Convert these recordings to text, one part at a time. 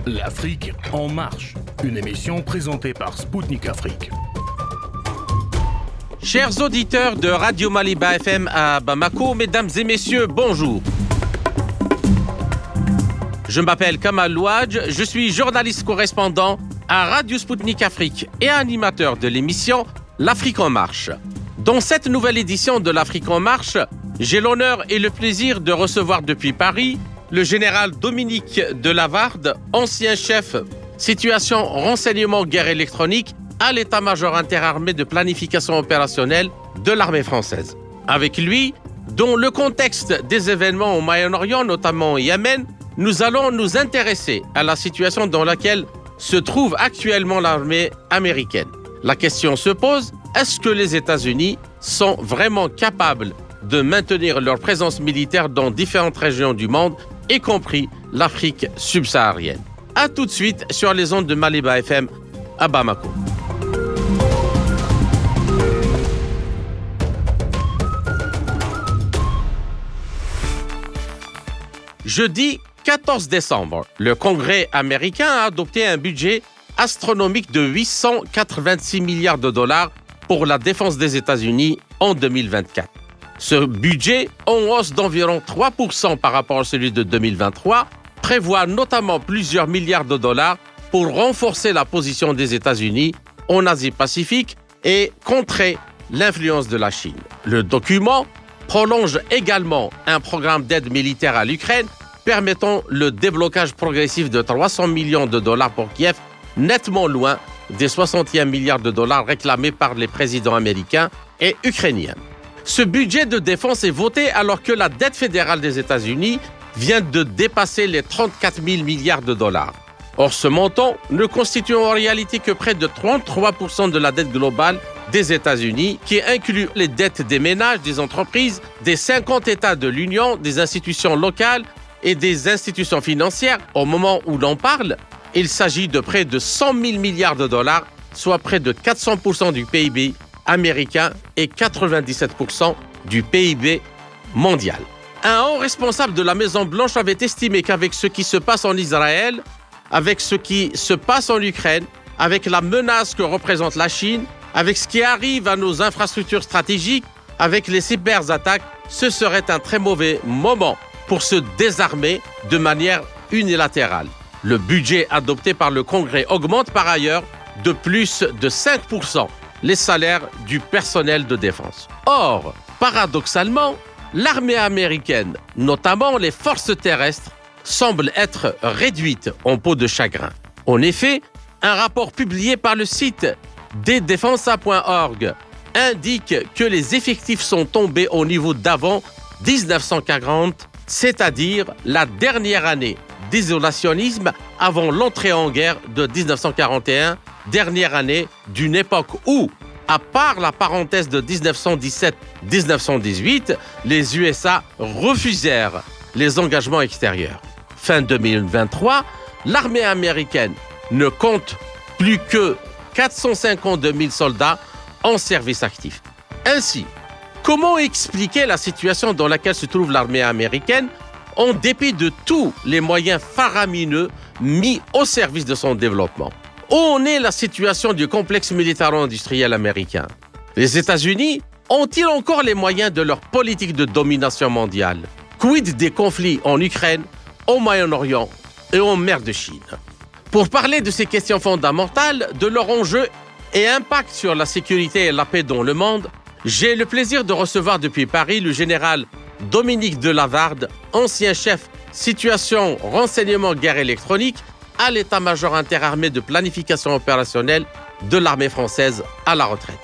L'Afrique en marche, une émission présentée par Spoutnik Afrique. Chers auditeurs de Radio Maliba FM à Bamako, mesdames et messieurs, bonjour. Je m'appelle Kamal Louadj, je suis journaliste correspondant à Radio Spoutnik Afrique et animateur de l'émission L'Afrique en marche. Dans cette nouvelle édition de l'Afrique en marche, j'ai l'honneur et le plaisir de recevoir depuis Paris le général Dominique de Lavarde, ancien chef situation renseignement guerre électronique à l'état-major interarmé de planification opérationnelle de l'armée française. Avec lui, dans le contexte des événements au Moyen-Orient, notamment au Yémen, nous allons nous intéresser à la situation dans laquelle se trouve actuellement l'armée américaine. La question se pose, est-ce que les États-Unis sont vraiment capables de maintenir leur présence militaire dans différentes régions du monde, y compris l'Afrique subsaharienne? A tout de suite sur les ondes de Maliba FM à Bamako. Jeudi 14 décembre, le Congrès américain a adopté un budget astronomique de 886 milliards de dollars pour la défense des États-Unis en 2024. Ce budget, en hausse d'environ 3% par rapport à celui de 2023, prévoit notamment plusieurs milliards de dollars pour renforcer la position des États-Unis en Asie-Pacifique et contrer l'influence de la Chine. Le document prolonge également un programme d'aide militaire à l'Ukraine permettant le déblocage progressif de 300 millions de dollars pour Kiev, nettement loin des 61 milliards de dollars réclamés par les présidents américains et ukrainiens. Ce budget de défense est voté alors que la dette fédérale des États-Unis vient de dépasser les 34 000 milliards de dollars. Or, ce montant ne constitue en réalité que près de 33% de la dette globale des États-Unis, qui inclut les dettes des ménages, des entreprises, des 50 États de l'Union, des institutions locales et des institutions financières. Au moment où l'on parle, il s'agit de près de 100 000 milliards de dollars, soit près de 400% du PIB américain et 97% du PIB mondial. Un haut responsable de la Maison-Blanche avait estimé qu'avec ce qui se passe en Israël, avec ce qui se passe en Ukraine, avec la menace que représente la Chine, avec ce qui arrive à nos infrastructures stratégiques, avec les cyberattaques, ce serait un très mauvais moment pour se désarmer de manière unilatérale. Le budget adopté par le Congrès augmente par ailleurs de plus de 5% les salaires du personnel de défense. Or, paradoxalement, l'armée américaine, notamment les forces terrestres, semble être réduite en peau de chagrin. En effet, un rapport publié par le site desdefensa.org indique que les effectifs sont tombés au niveau d'avant 1940, c'est-à-dire la dernière année d'isolationnisme avant l'entrée en guerre de 1941, dernière année d'une époque où, à part la parenthèse de 1917-1918, les USA refusèrent les engagements extérieurs. Fin 2023, l'armée américaine ne compte plus que 452 000 soldats en service actif. Ainsi, comment expliquer la situation dans laquelle se trouve l'armée américaine en dépit de tous les moyens faramineux mis au service de son développement? Où en est la situation du complexe militaro-industriel américain? Les États-Unis ont-ils encore les moyens de leur politique de domination mondiale? Quid des conflits en Ukraine, au Moyen-Orient et en mer de Chine? Pour parler de ces questions fondamentales, de leur enjeu et impact sur la sécurité et la paix dans le monde, j'ai le plaisir de recevoir depuis Paris le général Dominique de Lavarde, ancien chef situation renseignement guerre électronique à l'état-major interarmé de planification opérationnelle de l'armée française à la retraite.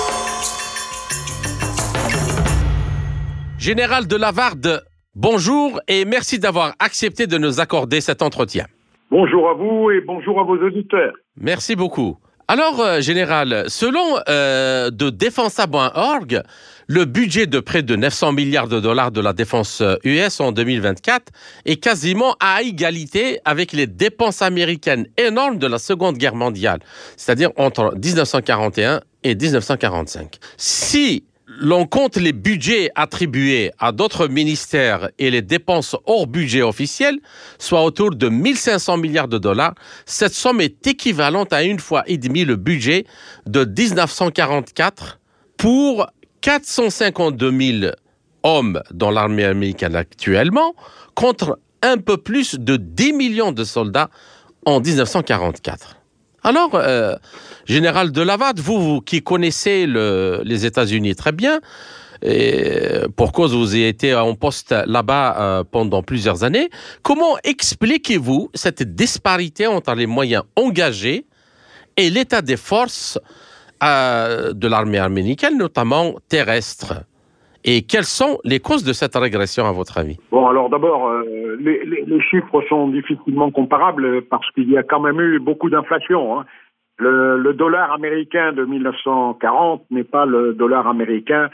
Général de Lavarde, bonjour et merci d'avoir accepté de nous accorder cet entretien. Bonjour à vous et bonjour à vos auditeurs. Merci beaucoup. Alors, Général, selon de Defensa.org, le budget de près de 900 milliards de dollars de la défense US en 2024 est quasiment à égalité avec les dépenses américaines énormes de la Seconde Guerre mondiale, c'est-à-dire entre 1941 et 1945. Si l'on compte les budgets attribués à d'autres ministères et les dépenses hors budget officiel, soit autour de 1500 milliards de dollars, cette somme est équivalente à 1,5 fois le budget de 1944 pour 452 000 hommes dans l'armée américaine actuellement, contre un peu plus de 10 millions de soldats en 1944. Alors, Général de Lavarde, vous qui connaissez les États-Unis très bien, et pour cause vous avez été en poste là-bas pendant plusieurs années, comment expliquez-vous cette disparité entre les moyens engagés et l'état des forces de l'armée américaine, notamment terrestre? Et quelles sont les causes de cette régression, à votre avis? Bon, alors d'abord, les chiffres sont difficilement comparables parce qu'il y a quand même eu beaucoup d'inflation. Hein. Le dollar américain de 1940 n'est pas le dollar américain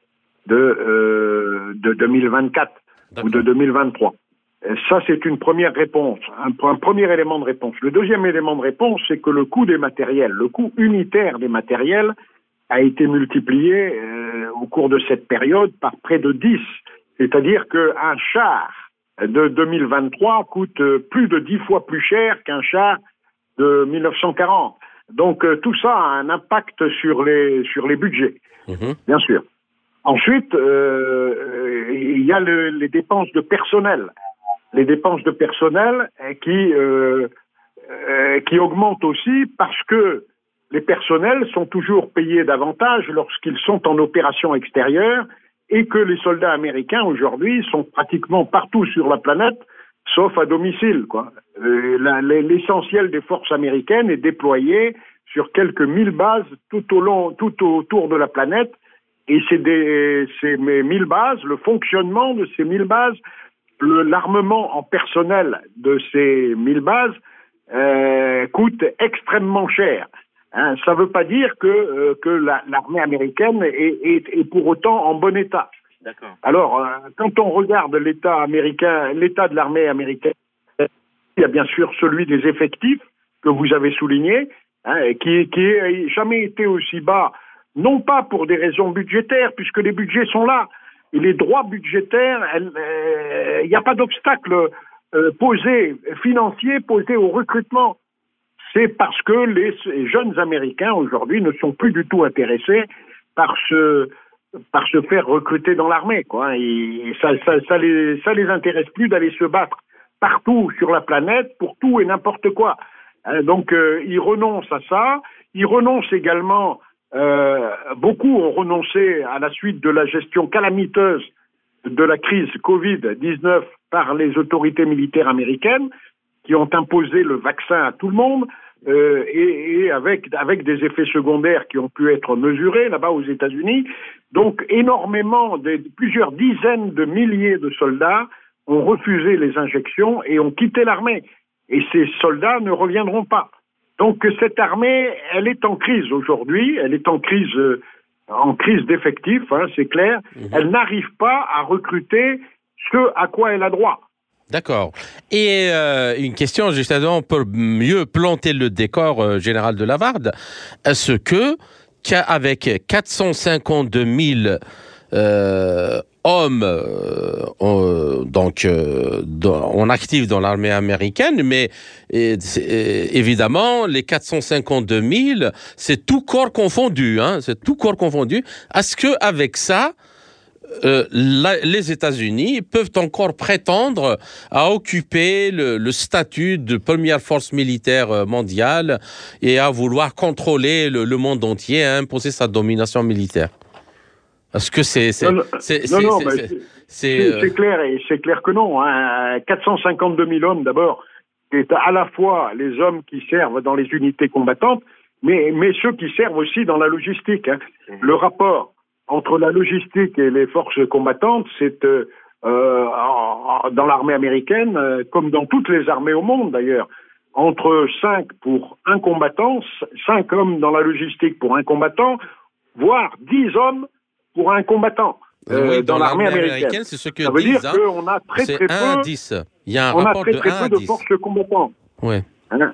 de 2024 ou de 2023. Ça, c'est une première réponse, un premier élément de réponse. Le deuxième élément de réponse, c'est que le coût des matériels, le coût unitaire des matériels a été multiplié au cours de cette période par près de 10. C'est-à-dire qu'un char de 2023 coûte plus de 10 fois plus cher qu'un char de 1940. Donc tout ça a un impact sur les budgets, bien sûr. Ensuite, il y a les dépenses de personnel. Les dépenses de personnel qui augmentent aussi parce que les personnels sont toujours payés davantage lorsqu'ils sont en opération extérieure et que les soldats américains aujourd'hui sont pratiquement partout sur la planète, sauf à domicile, quoi. L'essentiel des forces américaines est déployé sur quelques 1000 bases tout autour de la planète, et ces 1000 bases, le fonctionnement de ces 1000 bases, l'armement en personnel de ces 1000 bases coûte extrêmement cher. Hein, ça ne veut pas dire que l'armée américaine est pour autant en bon état. D'accord. Alors, quand on regarde l'état de l'armée américaine, il y a bien sûr celui des effectifs que vous avez souligné, hein, qui n'a jamais été aussi bas, non pas pour des raisons budgétaires, puisque les budgets sont là, et les droits budgétaires, il n'y a pas d'obstacle financier posé au recrutement. C'est parce que les jeunes Américains aujourd'hui ne sont plus du tout intéressés par se faire recruter dans l'armée, quoi. Et ça les intéresse plus d'aller se battre partout sur la planète pour tout et n'importe quoi. Donc ils renoncent à ça. Ils renoncent également. Beaucoup ont renoncé à la suite de la gestion calamiteuse de la crise Covid-19 par les autorités militaires américaines, qui ont imposé le vaccin à tout le monde, et avec des effets secondaires qui ont pu être mesurés là-bas aux États-Unis. Donc plusieurs dizaines de milliers de soldats ont refusé les injections et ont quitté l'armée. Et ces soldats ne reviendront pas. Donc cette armée, elle est en crise aujourd'hui, elle est en crise d'effectifs, hein, c'est clair. Elle n'arrive pas à recruter ce à quoi elle a droit. D'accord. Et une question justement pour mieux planter le décor, Général de Lavarde. Est-ce qu'avec 452 000 hommes en actif dans l'armée américaine, mais évidemment les 452 000, c'est tout corps confondu, hein, c'est tout corps confondu. Est-ce que avec ça, les États-Unis peuvent encore prétendre à occuper le statut de première force militaire mondiale et à vouloir contrôler le monde entier, à imposer sa domination militaire? Est-ce que c'est clair, et c'est clair que non, hein. 452 000 hommes d'abord, c'est à la fois les hommes qui servent dans les unités combattantes, mais ceux qui servent aussi dans la logistique, hein. Le rapport entre la logistique et les forces combattantes, c'est dans l'armée américaine, comme dans toutes les armées au monde d'ailleurs, entre 5 pour un combattant, 5 hommes dans la logistique pour un combattant, voire 10 hommes pour un combattant. Oui, dans l'armée américaine, c'est ce que ça veut disent, dire qu'on a très peu, 1 à 10. Il y a un on a rapport très de 1 à peu de 10. forces combattantes. Ouais. Hein,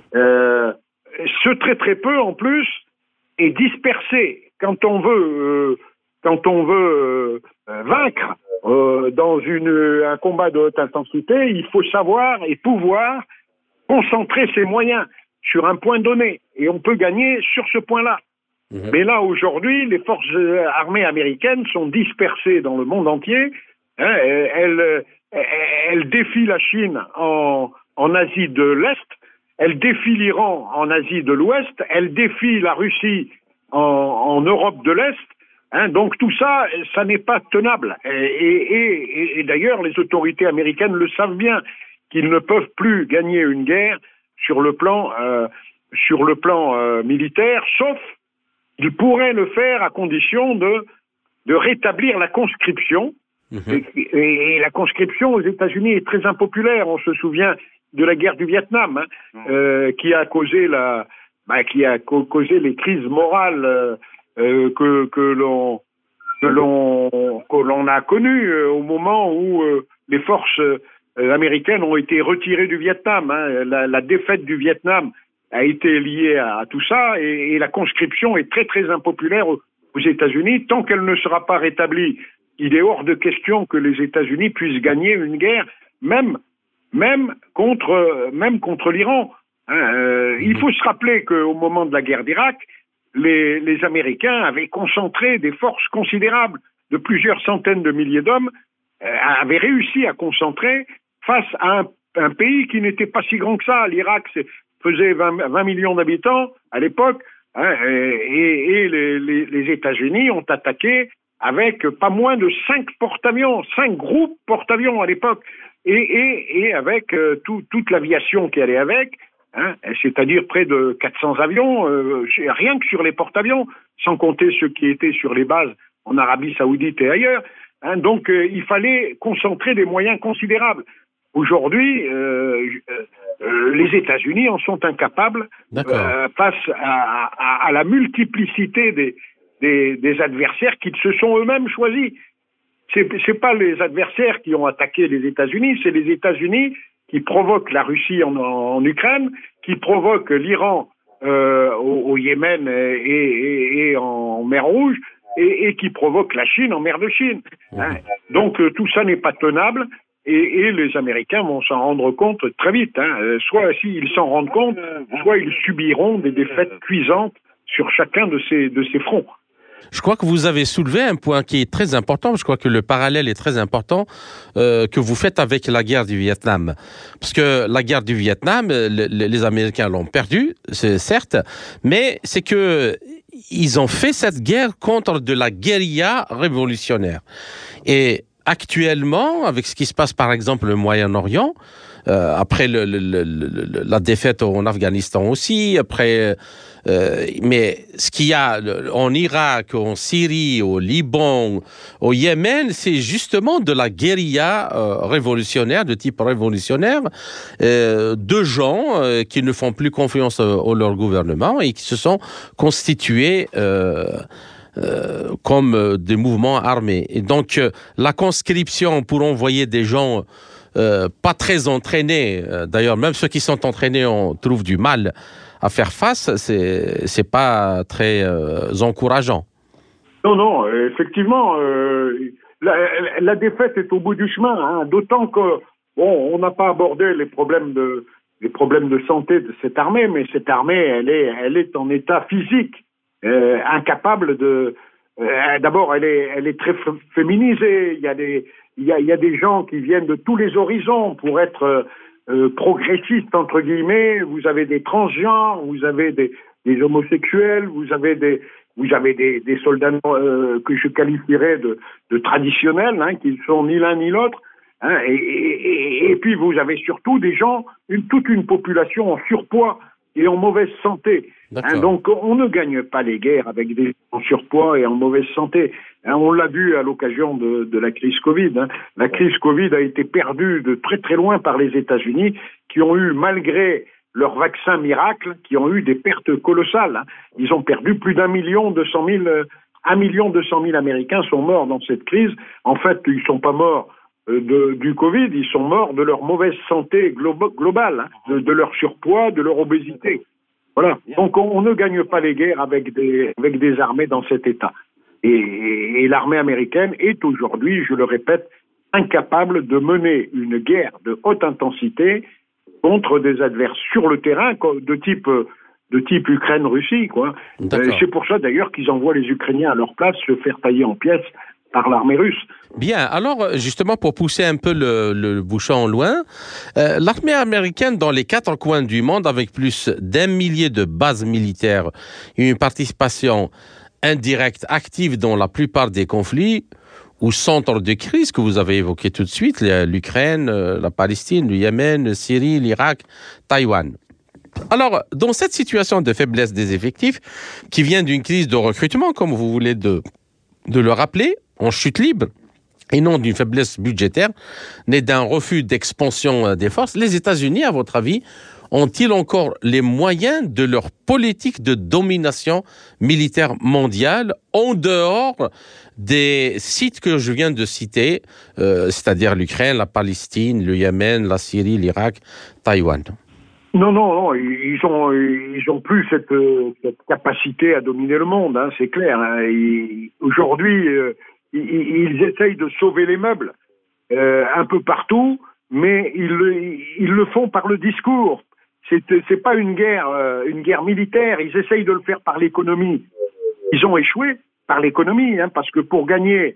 ce très peu en plus est dispersé. Quand on veut quand on veut vaincre dans un combat de haute intensité, il faut savoir et pouvoir concentrer ses moyens sur un point donné. Et on peut gagner sur ce point-là. Mais là, aujourd'hui, les forces armées américaines sont dispersées dans le monde entier. Hein, elles défient la Chine en Asie de l'Est, elles défient l'Iran en Asie de l'Ouest, elles défient la Russie en Europe de l'Est. Hein, donc tout ça, ça n'est pas tenable. Et d'ailleurs, les autorités américaines le savent bien, qu'ils ne peuvent plus gagner une guerre sur le plan militaire, sauf qu'ils pourraient le faire à condition de rétablir la conscription. Et la conscription aux États-Unis est très impopulaire. On se souvient de la guerre du Vietnam, qui a causé les crises morales que l'on a connues au moment où les forces américaines ont été retirées du Vietnam. Hein. La défaite du Vietnam a été liée à tout ça, et la conscription est très très impopulaire aux États-Unis. Tant qu'elle ne sera pas rétablie, il est hors de question que les États-Unis puissent gagner une guerre, même contre l'Iran. Hein. Il faut se rappeler qu'au moment de la guerre d'Irak, les Américains avaient concentré des forces considérables de plusieurs centaines de milliers d'hommes, avaient réussi à concentrer face à un pays qui n'était pas si grand que ça. L'Irak faisait 20 millions d'habitants à l'époque, hein, et les États-Unis ont attaqué avec pas moins de 5 porte-avions, 5 groupes porte-avions à l'époque, et avec toute l'aviation qui allait avec, hein, c'est-à-dire près de 400 avions, rien que sur les porte-avions, sans compter ceux qui étaient sur les bases en Arabie Saoudite et ailleurs. Hein, donc il fallait concentrer des moyens considérables. Aujourd'hui, les États-Unis en sont incapables face à la multiplicité des adversaires qu'ils se sont eux-mêmes choisis. C'est pas les adversaires qui ont attaqué les États-Unis, c'est les États-Unis qui provoquent la Russie en Ukraine, qui provoquent l'Iran au Yémen et en mer Rouge, et qui provoquent la Chine en mer de Chine. Hein. Donc tout ça n'est pas tenable. Et les Américains vont s'en rendre compte très vite. Hein. Soit s'ils s'en rendent compte, soit ils subiront des défaites cuisantes sur chacun de ces fronts. Je crois que vous avez soulevé un point qui est très important. Je crois que le parallèle est très important que vous faites avec la guerre du Vietnam. Parce que la guerre du Vietnam, les Américains l'ont perdue, c'est certes, mais c'est que ils ont fait cette guerre contre de la guérilla révolutionnaire. Et actuellement, avec ce qui se passe par exemple au Moyen-Orient, après la défaite en Afghanistan aussi, mais ce qu'il y a en Irak, en Syrie, au Liban, au Yémen, c'est justement de la guérilla révolutionnaire, de type révolutionnaire, de gens qui ne font plus confiance à leur gouvernement et qui se sont constitués comme des mouvements armés. Et donc, la conscription pour envoyer des gens pas très entraînés, d'ailleurs, même ceux qui sont entraînés, on trouve du mal à faire face, c'est pas très encourageant. Non, effectivement, la défaite est au bout du chemin, hein, d'autant que, on n'a pas abordé les problèmes de santé de cette armée, mais cette armée, elle est en état physique. Incapable de. D'abord, elle est très féminisée. Il y a des gens qui viennent de tous les horizons pour être progressistes entre guillemets. Vous avez des transgenres, vous avez des homosexuels, vous avez des soldats que je qualifierais de traditionnels, hein, qui ne sont ni l'un ni l'autre. Hein, et puis vous avez surtout des gens, toute une population en surpoids et en mauvaise santé. Hein, donc on ne gagne pas les guerres avec des gens en surpoids et en mauvaise santé. Hein, on l'a vu à l'occasion de la crise Covid. Hein. La crise Covid a été perdue de très très loin par les États-Unis, qui ont eu, malgré leur vaccin miracle, qui ont eu des pertes colossales. Hein. Ils ont perdu plus d'1,2 million. 1,2 million Américains sont morts dans cette crise. En fait, ils sont pas morts du Covid, ils sont morts de leur mauvaise santé globale, hein, de leur surpoids, de leur obésité. Voilà. Donc on ne gagne pas les guerres avec des armées dans cet état. Et l'armée américaine est aujourd'hui, je le répète, incapable de mener une guerre de haute intensité contre des adversaires sur le terrain de type Ukraine-Russie, quoi. C'est pour ça d'ailleurs qu'ils envoient les Ukrainiens à leur place se faire tailler en pièces par l'armée russe. Bien, alors justement pour pousser un peu le bouchon loin, l'armée américaine dans les 4 coins du monde, avec plus d'1 millier de bases militaires et une participation indirecte active dans la plupart des conflits ou centres de crise que vous avez évoqués tout de suite, l'Ukraine, la Palestine, le Yémen, la Syrie, l'Irak, Taïwan. Alors, dans cette situation de faiblesse des effectifs, qui vient d'une crise de recrutement, comme vous voulez de le rappeler, en chute libre, et non d'une faiblesse budgétaire, née d'un refus d'expansion des forces, les États-Unis, à votre avis, ont-ils encore les moyens de leur politique de domination militaire mondiale en dehors des sites que je viens de citer, c'est-à-dire l'Ukraine, la Palestine, le Yémen, la Syrie, l'Irak, Taïwan? Non, ils ont plus cette capacité à dominer le monde, hein, c'est clair. Hein. Aujourd'hui, ils essayent de sauver les meubles un peu partout, mais ils le font par le discours. C'est pas une guerre militaire. Ils essayent de le faire par l'économie. Ils ont échoué par l'économie, hein, parce que pour gagner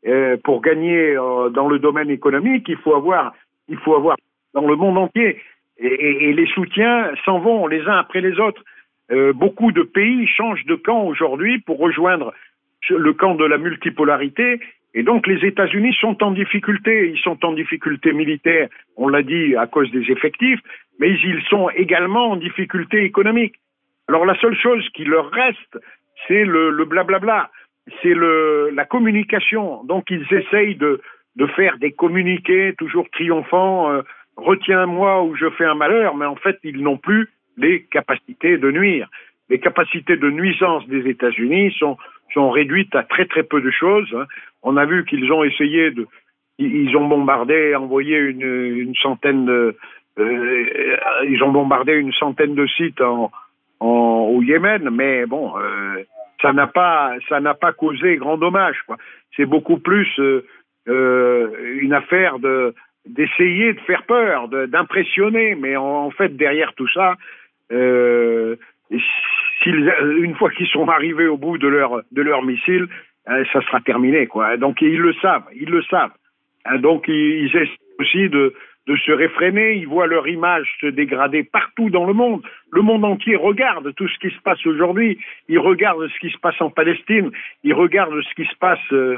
dans le domaine économique, il faut avoir dans le monde entier. Et les soutiens s'en vont les uns après les autres. Beaucoup de pays changent de camp aujourd'hui pour rejoindre le camp de la multipolarité. Et donc les États-Unis sont en difficulté. Ils sont en difficulté militaire, on l'a dit, à cause des effectifs, mais ils sont également en difficulté économique. Alors la seule chose qui leur reste, c'est le blablabla, c'est la communication. Donc ils essayent de faire des communiqués toujours triomphants, retiens-moi ou je fais un malheur, mais en fait, ils n'ont plus les capacités de nuire. Les capacités de nuisance des États-Unis sont réduites à très très peu de choses. On a vu qu'ils ont essayé ils ont bombardé, envoyé une centaine ils ont bombardé une centaine de sites au Yémen, mais bon, ça n'a pas causé grand dommage, quoi. C'est beaucoup plus une affaire d'essayer de faire peur, d'impressionner, mais en fait derrière tout ça, une fois qu'ils sont arrivés au bout de leur missile, ça sera terminé, quoi. Donc ils le savent. Donc ils essaient aussi de se réfréner. Ils voient leur image se dégrader partout dans le monde. Le monde entier regarde tout ce qui se passe aujourd'hui. Ils regardent ce qui se passe en Palestine. Ils regardent ce qui se passe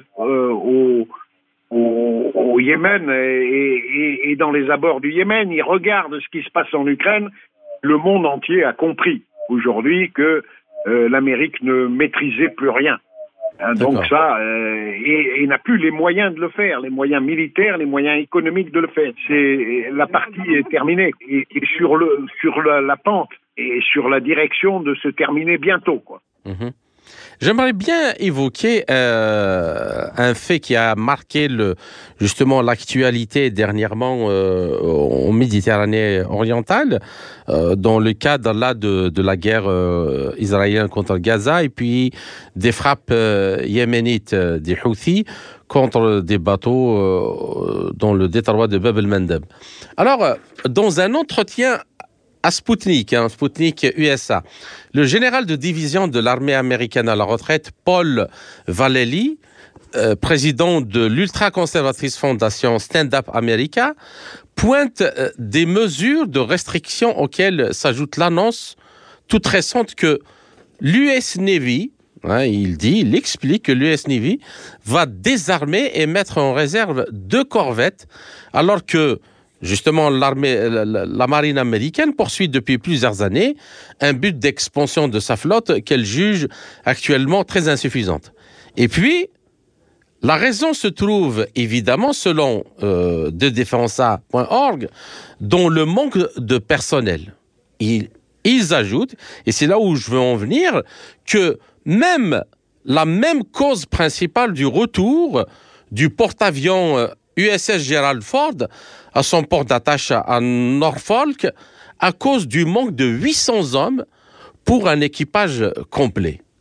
au Yémen et dans les abords du Yémen. Ils regardent ce qui se passe en Ukraine. Le monde entier a compris aujourd'hui que l'Amérique ne maîtrisait plus rien. Donc ça, et n'a plus les moyens de le faire, les moyens militaires, les moyens économiques de le faire. La partie est terminée et sur la pente et sur la direction de se terminer bientôt, quoi. Mm-hmm. J'aimerais bien évoquer un fait qui a marqué justement l'actualité dernièrement en Méditerranée orientale, dans le cadre là de la guerre israélienne contre Gaza et puis des frappes yéménites des Houthis contre des bateaux dans le détroit de Bab el-Mandeb. Alors, dans un entretien à Sputnik USA, le général de division de l'armée américaine à la retraite, Paul Vallely, président de l'ultra-conservatrice fondation Stand Up America, pointe des mesures de restriction auxquelles s'ajoute l'annonce toute récente que l'US Navy, il explique que l'US Navy va désarmer et mettre en réserve 2 corvettes, alors que justement, la marine américaine poursuit depuis plusieurs années un but d'expansion de sa flotte qu'elle juge actuellement très insuffisante. Et puis, la raison se trouve évidemment, selon dedefensa.org, dans le manque de personnel. Ils ajoutent, et c'est là où je veux en venir, que la même cause principale du retour du porte-avions USS Gerald Ford à son port d'attache à Norfolk à cause du manque de 800 hommes pour un équipage complet.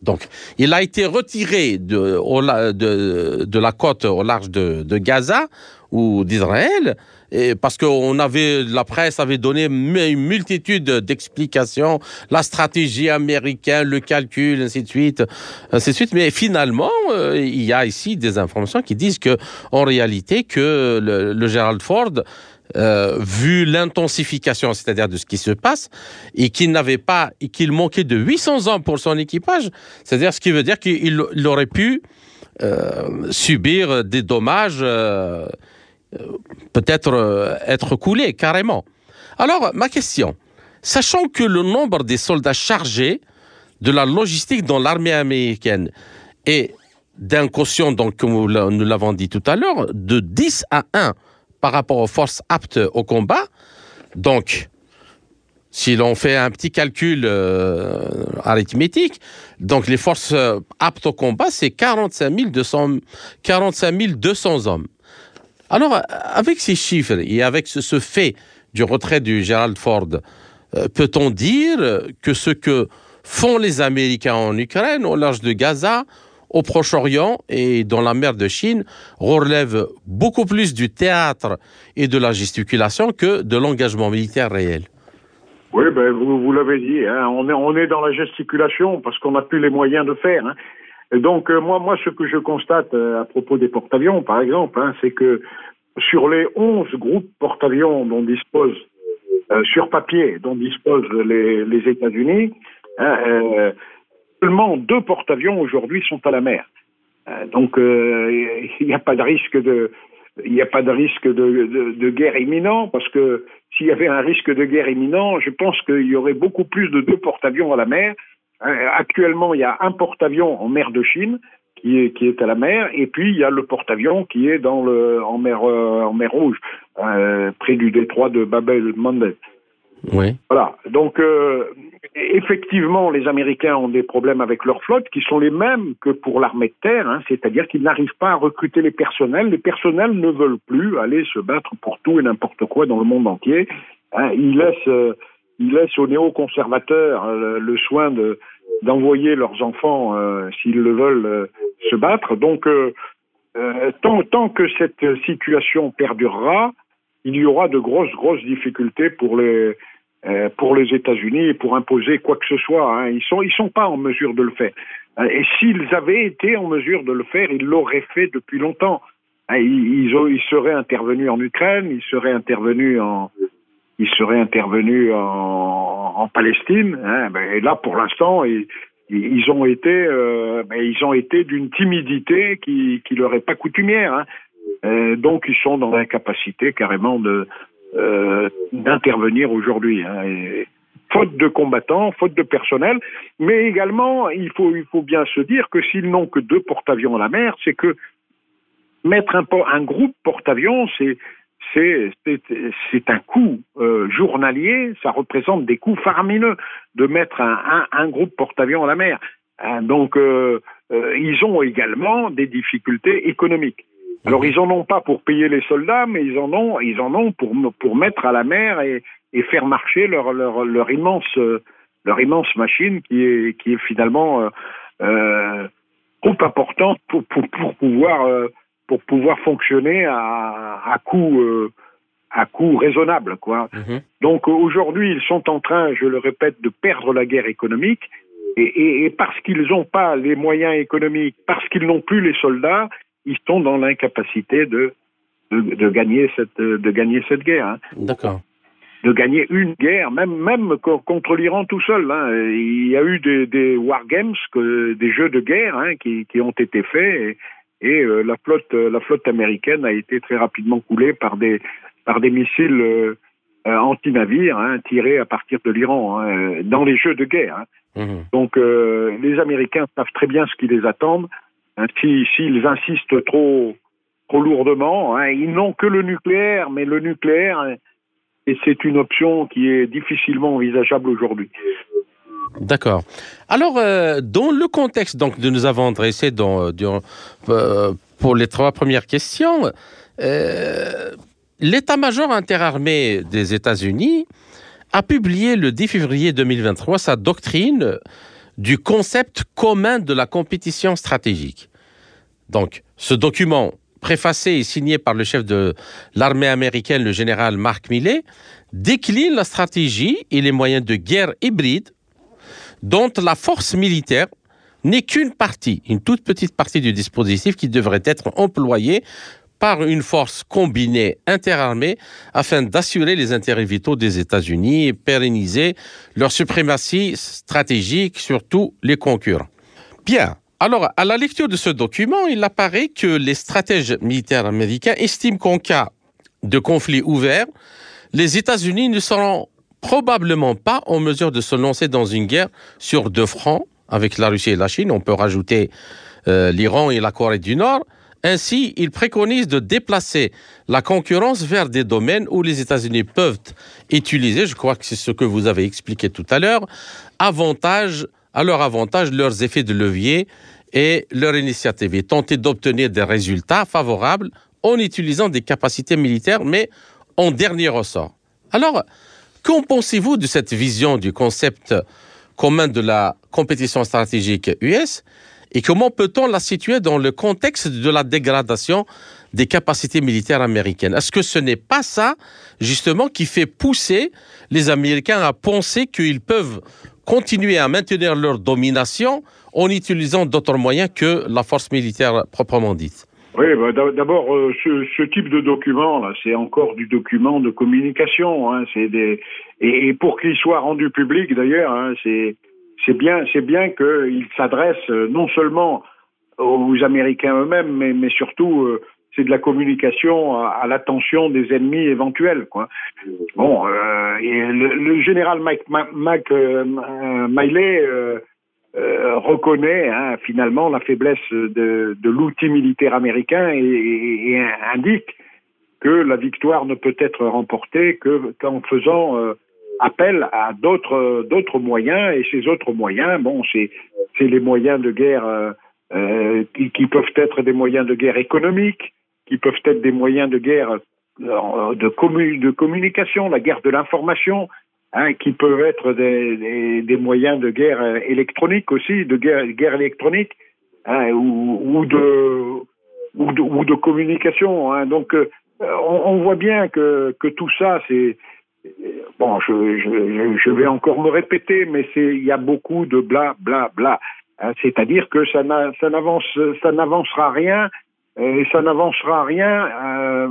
Donc, il a été retiré de la côte au large de Gaza ou d'Israël, parce que la presse avait donné une multitude d'explications, la stratégie américaine, le calcul, ainsi de suite. Mais finalement, il y a ici des informations qui disent que, en réalité, que le Gerald Ford, vu l'intensification, c'est-à-dire de ce qui se passe, et qu'il manquait de 800 hommes pour son équipage, c'est-à-dire ce qui veut dire qu'il aurait pu subir des dommages, peut-être être coulé carrément. Alors, ma question, sachant que le nombre des soldats chargés de la logistique dans l'armée américaine est d'un quotient, donc, comme nous l'avons dit tout à l'heure, de 10 à 1 par rapport aux forces aptes au combat. Donc, si l'on fait un petit calcul arithmétique, donc les forces aptes au combat, c'est 45 200 hommes. Alors, avec ces chiffres et avec ce fait du retrait du Gerald Ford, peut-on dire que ce que font les Américains en Ukraine, au large de Gaza, au Proche-Orient et dans la mer de Chine, relève beaucoup plus du théâtre et de la gesticulation que de l'engagement militaire réel? Oui, vous l'avez dit, hein, on est dans la gesticulation parce qu'on n'a plus les moyens de faire. Hein. Et donc, moi, ce que je constate à propos des porte-avions, par exemple, hein, c'est que sur les 11 groupes porte-avions dont disposent, sur papier, dont disposent les États-Unis, hein, seulement 2 porte-avions aujourd'hui sont à la mer. Donc, il n'y a pas de risque de guerre imminent, parce que s'il y avait un risque de guerre imminent, je pense qu'il y aurait beaucoup plus de 2 porte-avions à la mer. Actuellement, il y a un porte-avions en mer de Chine qui est à la mer, et puis il y a le porte-avions qui est en mer Rouge, près du détroit de Bab el-Mandeb. Oui. Voilà. Donc, effectivement, les Américains ont des problèmes avec leur flotte qui sont les mêmes que pour l'armée de terre, hein, c'est-à-dire qu'ils n'arrivent pas à recruter les personnels. Les personnels ne veulent plus aller se battre pour tout et n'importe quoi dans le monde entier. Hein, ils laissent aux néoconservateurs le soin d'envoyer leurs enfants, s'ils le veulent, se battre. Donc, tant que cette situation perdurera, il y aura de grosses difficultés pour les États-Unis et pour imposer quoi que ce soit. Hein. Ils sont pas en mesure de le faire. Et s'ils avaient été en mesure de le faire, ils l'auraient fait depuis longtemps. Ils seraient intervenus en Ukraine, ils seraient intervenus en Palestine. Hein. Et là, pour l'instant, ils ont été d'une timidité qui leur est pas coutumière. Hein. Donc, ils sont dans l'incapacité carrément d'intervenir aujourd'hui. Hein. Et faute de combattants, faute de personnel, mais également, il faut bien se dire que s'ils n'ont que 2 porte-avions à la mer, c'est que mettre un groupe porte-avions, c'est un coût journalier, ça représente des coûts faramineux de mettre un groupe porte-avions à la mer. Hein. Donc, ils ont également des difficultés économiques. Alors, ils en ont pas pour payer les soldats, mais ils en ont pour mettre à la mer et faire marcher leur immense machine qui est finalement trop importante pour pouvoir fonctionner à coût raisonnable, quoi. Mm-hmm. Donc aujourd'hui, ils sont en train, je le répète, de perdre la guerre économique et parce qu'ils n'ont pas les moyens économiques, parce qu'ils n'ont plus les soldats, ils sont dans l'incapacité de gagner cette guerre. Hein. D'accord. De gagner une guerre, même contre l'Iran tout seul. Hein. Il y a eu des wargames, des jeux de guerre, hein, qui ont été faits et la flotte américaine a été très rapidement coulée par des missiles anti-navires, hein, tirés à partir de l'Iran, hein, dans les jeux de guerre. Hein. Mmh. Donc les Américains savent très bien ce qui les attend. Hein, s'ils insistent trop lourdement, hein, ils n'ont que le nucléaire, mais le nucléaire, et c'est une option qui est difficilement envisageable aujourd'hui. D'accord. Alors, dans le contexte donc, que nous avons dressé pour les 3 premières questions, l'état-major interarmé des États-Unis a publié le 10 février 2023 sa doctrine du concept commun de la compétition stratégique. Donc, ce document préfacé et signé par le chef de l'armée américaine, le général Mark Milley, décline la stratégie et les moyens de guerre hybride dont la force militaire n'est qu'une partie, une toute petite partie du dispositif qui devrait être employée par une force combinée interarmée afin d'assurer les intérêts vitaux des États-Unis et pérenniser leur suprématie stratégique sur tous les concurrents. Bien. Alors, à la lecture de ce document, il apparaît que les stratèges militaires américains estiment qu'en cas de conflit ouvert, les États-Unis ne seront probablement pas en mesure de se lancer dans une guerre sur deux fronts avec la Russie et la Chine. On peut rajouter l'Iran et la Corée du Nord. Ainsi, ils préconisent de déplacer la concurrence vers des domaines où les États-Unis peuvent utiliser, je crois que c'est ce que vous avez expliqué tout à l'heure, à leur avantage, leurs effets de levier et leur initiative, et tenter d'obtenir des résultats favorables en utilisant des capacités militaires, mais en dernier ressort. Alors, qu'en pensez-vous de cette vision du concept commun de la compétition stratégique US et comment peut-on la situer dans le contexte de la dégradation des capacités militaires américaines? Est-ce que ce n'est pas ça, justement, qui fait pousser les Américains à penser qu'ils peuvent continuer à maintenir leur domination en utilisant d'autres moyens que la force militaire proprement dite? Oui, d'abord, ce type de document, là, c'est encore du document de communication. Hein, et pour qu'il soit rendu public, d'ailleurs, hein, c'est bien qu'il s'adresse non seulement aux Américains eux-mêmes, mais surtout, c'est de la communication à l'attention des ennemis éventuels, quoi. Bon, et le général Milley reconnaît finalement la faiblesse de l'outil militaire américain et indique que la victoire ne peut être remportée qu'en faisant appel à d'autres moyens, et ces autres moyens, bon, c'est les moyens de guerre qui peuvent être des moyens de guerre économiques, qui peuvent être des moyens de guerre de communication, la guerre de l'information, qui peuvent être des moyens de guerre électronique aussi, de guerre électronique, ou de communication. Hein. Donc, on voit bien que tout ça, c'est bon. Je vais encore me répéter, mais il y a beaucoup de bla bla bla. Hein. C'est-à-dire que ça n'avancera rien, et ça n'avancera rien.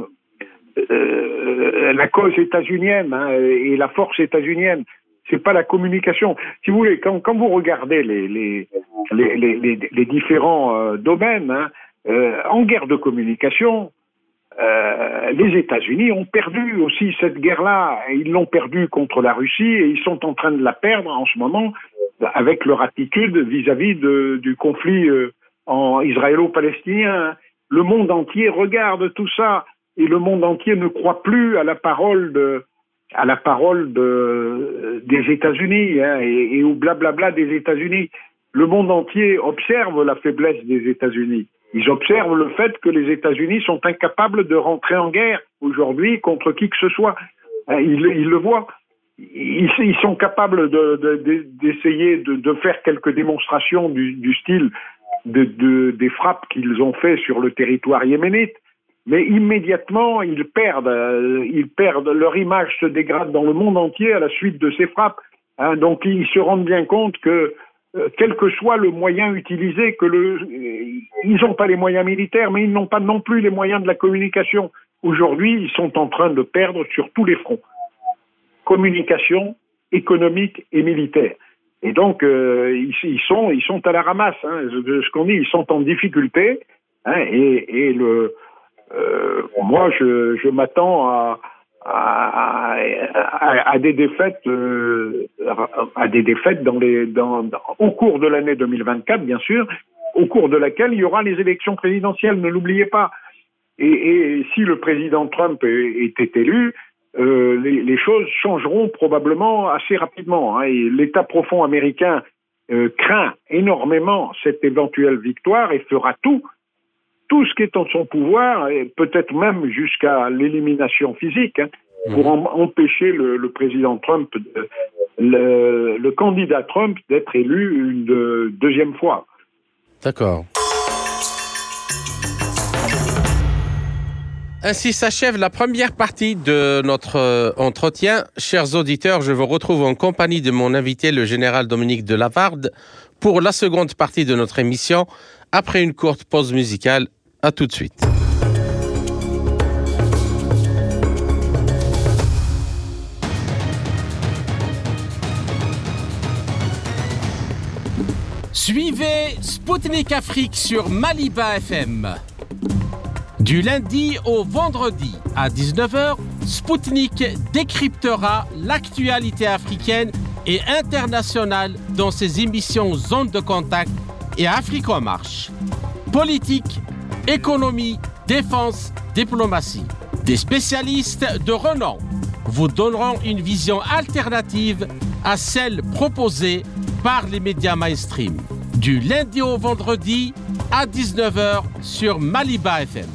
La cause états-unienne et la force états-unienne, c'est pas la communication. Si vous voulez, quand vous regardez les différents domaines, en guerre de communication, les États-Unis ont perdu aussi cette guerre-là. Ils l'ont perdue contre la Russie et ils sont en train de la perdre en ce moment avec leur attitude vis-à-vis du conflit israélo-palestinien. Le monde entier regarde tout ça. Et le monde entier ne croit plus à la parole des États-Unis et au blablabla des États-Unis. Le monde entier observe la faiblesse des États-Unis. Ils observent le fait que les États-Unis sont incapables de rentrer en guerre aujourd'hui contre qui que ce soit. Ils le voient. Ils sont capables d'essayer de faire quelques démonstrations du style des frappes qu'ils ont fait sur le territoire yéménite. Mais immédiatement, ils perdent, leur image se dégrade dans le monde entier à la suite de ces frappes. Hein, donc ils se rendent bien compte que, quel que soit le moyen utilisé, ils n'ont pas les moyens militaires, mais ils n'ont pas non plus les moyens de la communication. Aujourd'hui, ils sont en train de perdre sur tous les fronts. Communication, économique et militaire. Et donc, ils sont à la ramasse. Hein, ce qu'on dit, ils sont en difficulté. Hein, moi, je m'attends à des défaites, au cours de l'année 2024, bien sûr, au cours de laquelle il y aura les élections présidentielles. Ne l'oubliez pas. Et si le président Trump était élu, les choses changeront probablement assez rapidement. Hein, et l'État profond américain craint énormément cette éventuelle victoire et fera tout ce qui est en son pouvoir, et peut-être même jusqu'à l'élimination physique, pour empêcher le président Trump, le candidat Trump, d'être élu une deuxième fois. D'accord. Ainsi s'achève la première partie de notre entretien. Chers auditeurs, je vous retrouve en compagnie de mon invité, le général Dominique de Lavarde, pour la seconde partie de notre émission, après une courte pause musicale. À tout de suite. Suivez Spoutnik Afrique sur Maliba FM. Du lundi au vendredi à 19h, Spoutnik décryptera l'actualité africaine et internationale dans ses émissions Zone de Contact et Afrique en marche. Politique, économie, défense, diplomatie. Des spécialistes de renom vous donneront une vision alternative à celle proposée par les médias mainstream. Du lundi au vendredi à 19h sur Maliba FM.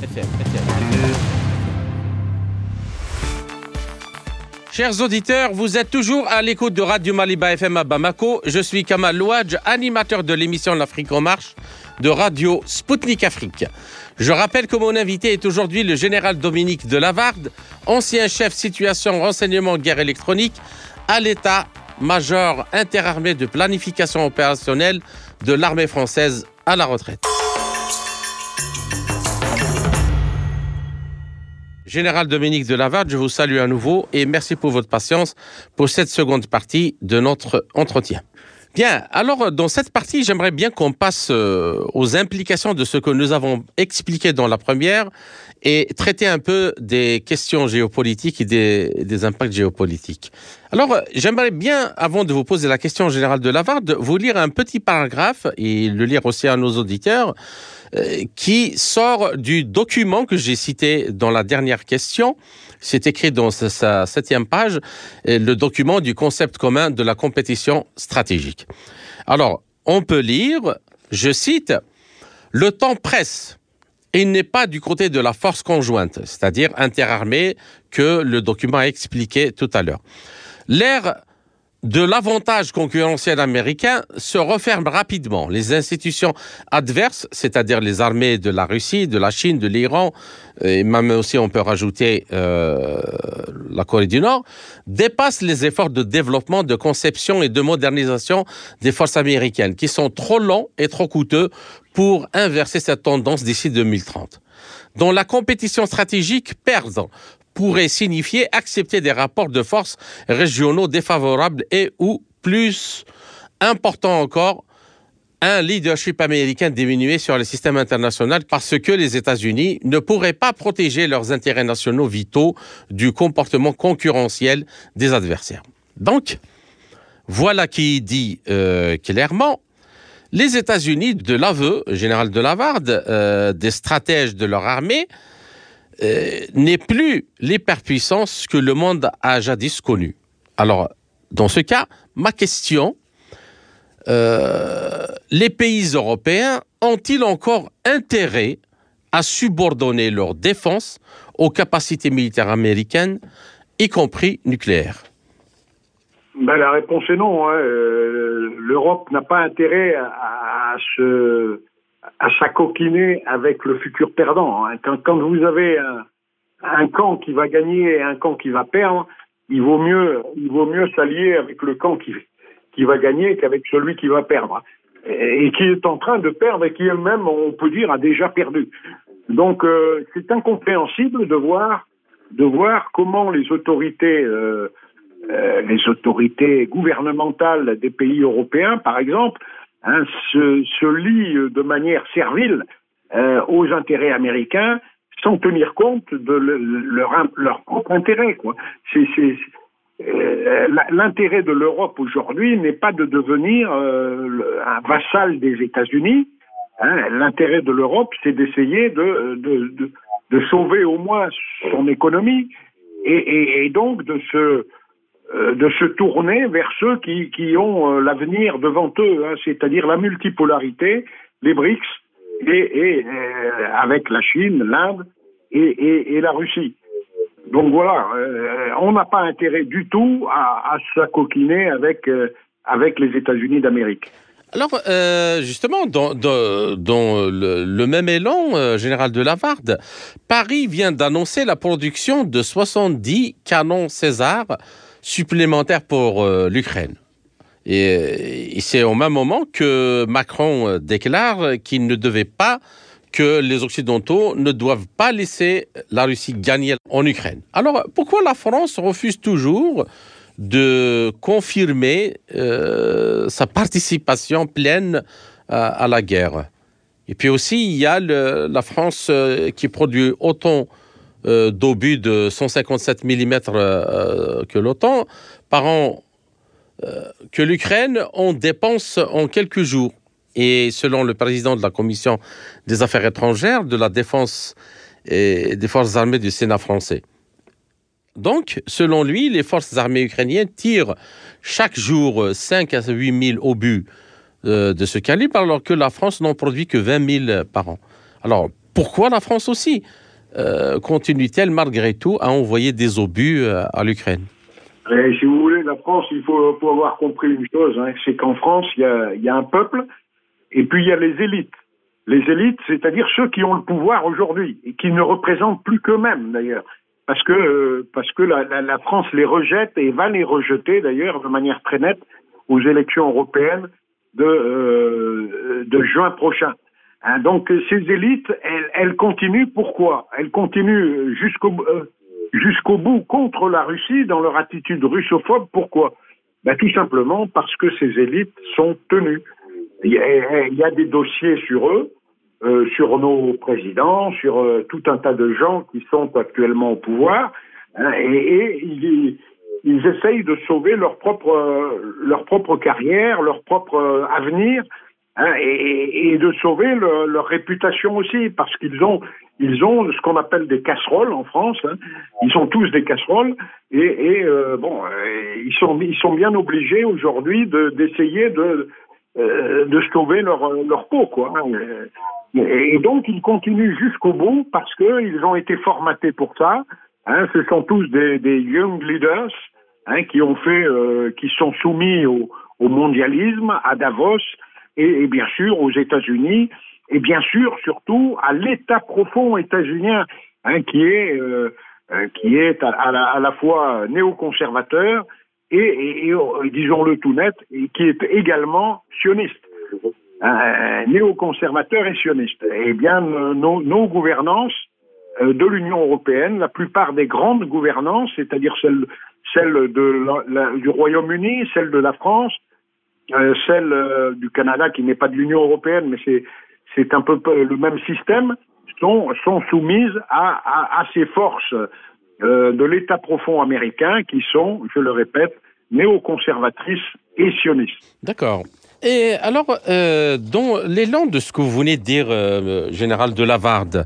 Chers auditeurs, vous êtes toujours à l'écoute de Radio Maliba FM à Bamako. Je suis Kamal Louadj, animateur de l'émission L'Afrique en marche de Radio Spoutnik Afrique. Je rappelle que mon invité est aujourd'hui le général Dominique de Lavarde, ancien chef situation renseignement guerre électronique à l'état-major interarmé de planification opérationnelle de l'armée française à la retraite. Général Dominique de Lavarde, je vous salue à nouveau et merci pour votre patience pour cette seconde partie de notre entretien. Bien, alors dans cette partie, j'aimerais bien qu'on passe aux implications de ce que nous avons expliqué dans la première et traiter un peu des questions géopolitiques et des impacts géopolitiques. Alors, j'aimerais bien, avant de vous poser la question, Général de Lavarde, vous lire un petit paragraphe et le lire aussi à nos auditeurs qui sort du document que j'ai cité dans la dernière question. C'est écrit dans sa 7e page, le document du concept commun de la compétition stratégique. Alors, on peut lire, je cite, « Le temps presse et il n'est pas du côté de la force conjointe, c'est-à-dire interarmée, que le document a expliqué tout à l'heure. L'ère de l'avantage concurrentiel américain se referme rapidement. Les institutions adverses, c'est-à-dire les armées de la Russie, de la Chine, de l'Iran, et même aussi on peut rajouter la Corée du Nord, dépassent les efforts de développement, de conception et de modernisation des forces américaines, qui sont trop longs et trop coûteux pour inverser cette tendance d'ici 2030. Dans la compétition stratégique, perdre pourrait signifier accepter des rapports de force régionaux défavorables et ou, plus important encore, un leadership américain diminué sur le système international parce que les États-Unis ne pourraient pas protéger leurs intérêts nationaux vitaux du comportement concurrentiel des adversaires. Donc, voilà qui dit clairement, les États-Unis, de l'aveu, général de Lavarde, des stratèges de leur armée, n'est plus l'hyperpuissance que le monde a jadis connue. Alors, dans ce cas, ma question, les pays européens ont-ils encore intérêt à subordonner leur défense aux capacités militaires américaines, y compris nucléaires? La réponse est non. L'Europe n'a pas intérêt à s'acoquiner avec le futur perdant. Quand vous avez un camp qui va gagner et un camp qui va perdre, il vaut mieux s'allier avec le camp qui va gagner qu'avec celui qui va perdre. Et qui est en train de perdre et qui même, on peut dire, a déjà perdu. Donc, c'est incompréhensible de voir comment les autorités gouvernementales des pays européens, par exemple, se lient de manière servile aux intérêts américains sans tenir compte de leur propre intérêt, quoi. L'intérêt de l'Europe aujourd'hui n'est pas de devenir un vassal des États-Unis. L'intérêt de l'Europe, c'est d'essayer de sauver au moins son économie et donc de se tourner vers ceux qui ont l'avenir devant eux, c'est-à-dire la multipolarité, les BRICS, et avec la Chine, l'Inde et la Russie. Donc voilà, on n'a pas intérêt du tout à s'acoquiner avec les États-Unis d'Amérique. Alors, justement, dans le même élan, Général de Lavarde, Paris vient d'annoncer la production de 70 canons César supplémentaires pour l'Ukraine. Et c'est au même moment que Macron déclare qu'il ne devait pas, que les Occidentaux ne doivent pas laisser la Russie gagner en Ukraine. Alors, pourquoi la France refuse toujours de confirmer sa participation pleine à la guerre? Et puis aussi, il y a la France qui produit autant d'obus de 157 mm que l'OTAN par an que l'Ukraine en dépense en quelques jours. Et selon le président de la Commission des Affaires étrangères, de la Défense et des Forces armées du Sénat français. Donc, selon lui, les forces armées ukrainiennes tirent chaque jour 5 à 8 000 obus de ce calibre, alors que la France n'en produit que 20 000 par an. Alors, pourquoi la France aussi continue-t-elle malgré tout à envoyer des obus à l'Ukraine? Si vous voulez, la France, il faut avoir compris une chose, c'est qu'en France, il y a un peuple, et puis il y a les élites. Les élites, c'est-à-dire ceux qui ont le pouvoir aujourd'hui, et qui ne représentent plus qu'eux-mêmes, d'ailleurs. Parce que la France les rejette, et va les rejeter, d'ailleurs, de manière très nette, aux élections européennes de juin prochain. Donc, ces élites, elles continuent. Pourquoi? Elles continuent jusqu'au bout contre la Russie dans leur attitude russophobe. Pourquoi? Tout simplement parce que ces élites sont tenues. Il y a des dossiers sur eux, sur nos présidents, sur tout un tas de gens qui sont actuellement au pouvoir, et ils essayent de sauver leur propre carrière, leur propre avenir, et de sauver leur réputation aussi, parce qu'ils ont ce qu'on appelle des casseroles en France. Ils sont tous des casseroles, et ils sont bien obligés aujourd'hui d'essayer de sauver leur peau, quoi. Et donc ils continuent jusqu'au bout parce que ils ont été formatés pour ça. Ce sont tous des young leaders qui sont soumis au mondialisme, à Davos, et bien sûr aux États-Unis, et bien sûr surtout à l'État profond états-unien, qui est à la fois néoconservateur et disons-le tout net, et qui est également sioniste. Néoconservateur et sioniste. Eh bien, nos gouvernances de l'Union européenne, la plupart des grandes gouvernances, c'est-à-dire celle du Royaume-Uni, celle de la France, celle du Canada, qui n'est pas de l'Union européenne, mais c'est un peu le même système, sont soumises à ces forces de l'État profond américain qui sont, je le répète, néoconservatrices et sionistes. D'accord. Et alors, dans l'élan de ce que vous venez de dire, Général de Lavarde,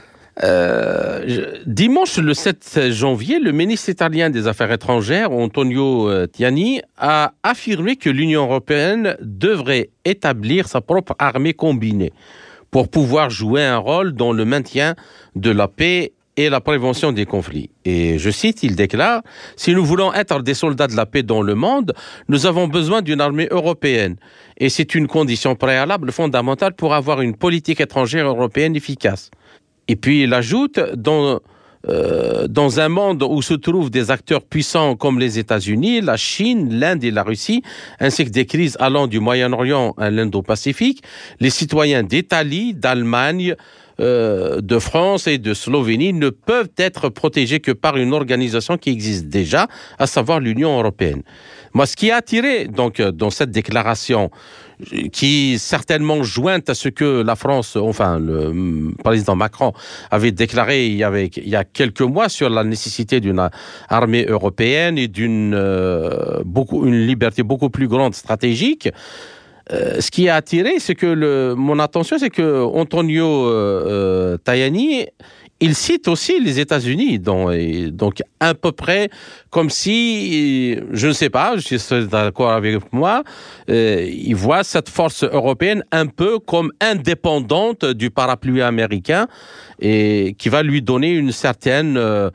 dimanche le 7 janvier, le ministre italien des Affaires étrangères, Antonio Tajani, a affirmé que l'Union européenne devrait établir sa propre armée combinée pour pouvoir jouer un rôle dans le maintien de la paix et la prévention des conflits. Et je cite, il déclare « Si nous voulons être des soldats de la paix dans le monde, nous avons besoin d'une armée européenne. Et c'est une condition préalable fondamentale pour avoir une politique étrangère européenne efficace. » Et puis il ajoute « Dans un monde où se trouvent des acteurs puissants comme les États-Unis, la Chine, l'Inde et la Russie, ainsi que des crises allant du Moyen-Orient à l'Indo-Pacifique, les citoyens d'Italie, d'Allemagne, de France et de Slovénie ne peuvent être protégés que par une organisation qui existe déjà, à savoir l'Union européenne. » Moi, ce qui a attiré donc dans cette déclaration, qui certainement jointe à ce que la France, enfin le président Macron avait déclaré il y a quelques mois sur la nécessité d'une armée européenne et une liberté beaucoup plus grande stratégique. Ce qui a attiré, c'est que mon attention, c'est que Antonio Tajani, il cite aussi les États-Unis, donc à peu près comme si, je ne sais pas, je suis d'accord avec moi, il voit cette force européenne un peu comme indépendante du parapluie américain et qui va lui donner une certaine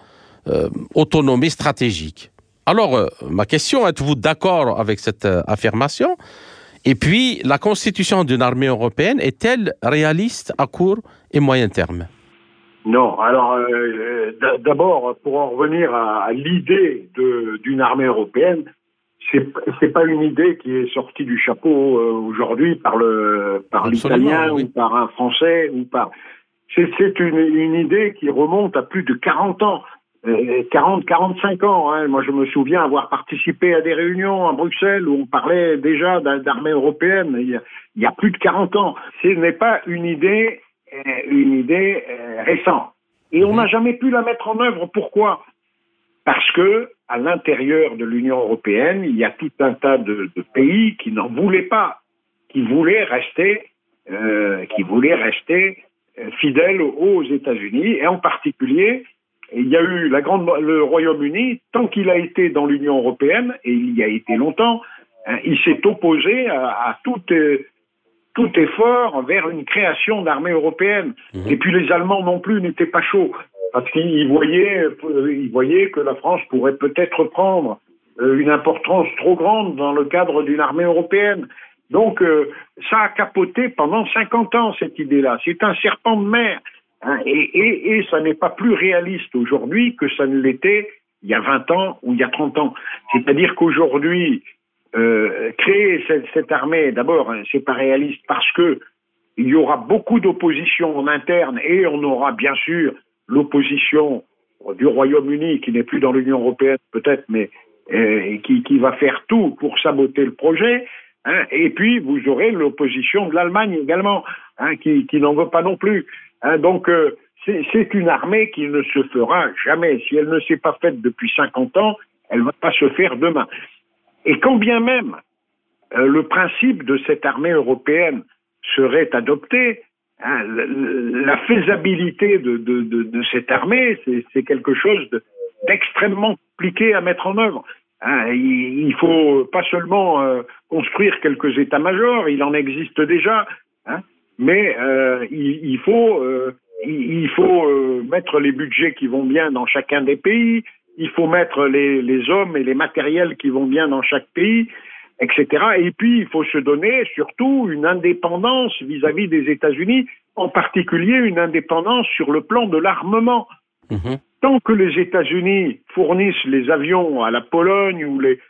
autonomie stratégique. Alors, ma question, êtes-vous d'accord avec cette affirmation? Et puis, la constitution d'une armée européenne est-elle réaliste à court et moyen terme? Non. Alors, d'abord, pour en revenir à l'idée d'une armée européenne, c'est pas une idée qui est sortie du chapeau aujourd'hui par l'Italien, oui, ou par un Français ou par. C'est une idée qui remonte à plus de 40 ans. 45 ans. Hein. Moi, je me souviens avoir participé à des réunions à Bruxelles où on parlait déjà d'armée européenne il y a plus de 40 ans. Ce n'est pas une idée récente. Et on n'a jamais pu la mettre en œuvre. Pourquoi? Parce que à l'intérieur de l'Union européenne, il y a tout un tas de pays qui n'en voulaient pas, qui voulaient rester fidèles aux États-Unis, et en particulier. Il y a eu le Royaume-Uni, tant qu'il a été dans l'Union européenne, et il y a été longtemps, hein, il s'est opposé à tout effort vers une création d'armée européenne. Et puis les Allemands non plus n'étaient pas chauds, parce qu'ils voyaient que la France pourrait peut-être prendre une importance trop grande dans le cadre d'une armée européenne. Donc ça a capoté pendant 50 ans, cette idée-là. C'est un serpent de mer. Et ça n'est pas plus réaliste aujourd'hui que ça ne l'était il y a 20 ans ou il y a 30 ans. C'est-à-dire qu'aujourd'hui, créer cette armée, d'abord, c'est pas réaliste parce que il y aura beaucoup d'opposition en interne et on aura bien sûr l'opposition du Royaume-Uni qui n'est plus dans l'Union européenne peut-être, mais qui va faire tout pour saboter le projet. Hein, et puis vous aurez l'opposition de l'Allemagne également, hein, qui n'en veut pas non plus. Hein, donc c'est une armée qui ne se fera jamais. Si elle ne s'est pas faite depuis 50 ans, elle ne va pas se faire demain. Et quand bien même le principe de cette armée européenne serait adopté, hein, la faisabilité de cette armée, c'est quelque chose d'extrêmement compliqué à mettre en œuvre. Hein, il faut pas seulement construire quelques états-majors, il en existe déjà, hein, mais il faut mettre les budgets qui vont bien dans chacun des pays, il faut mettre les hommes et les matériels qui vont bien dans chaque pays, etc. Et puis, il faut se donner surtout une indépendance vis-à-vis des États-Unis, en particulier une indépendance sur le plan de l'armement. Mmh. Tant que les États-Unis fournissent les avions à la Pologne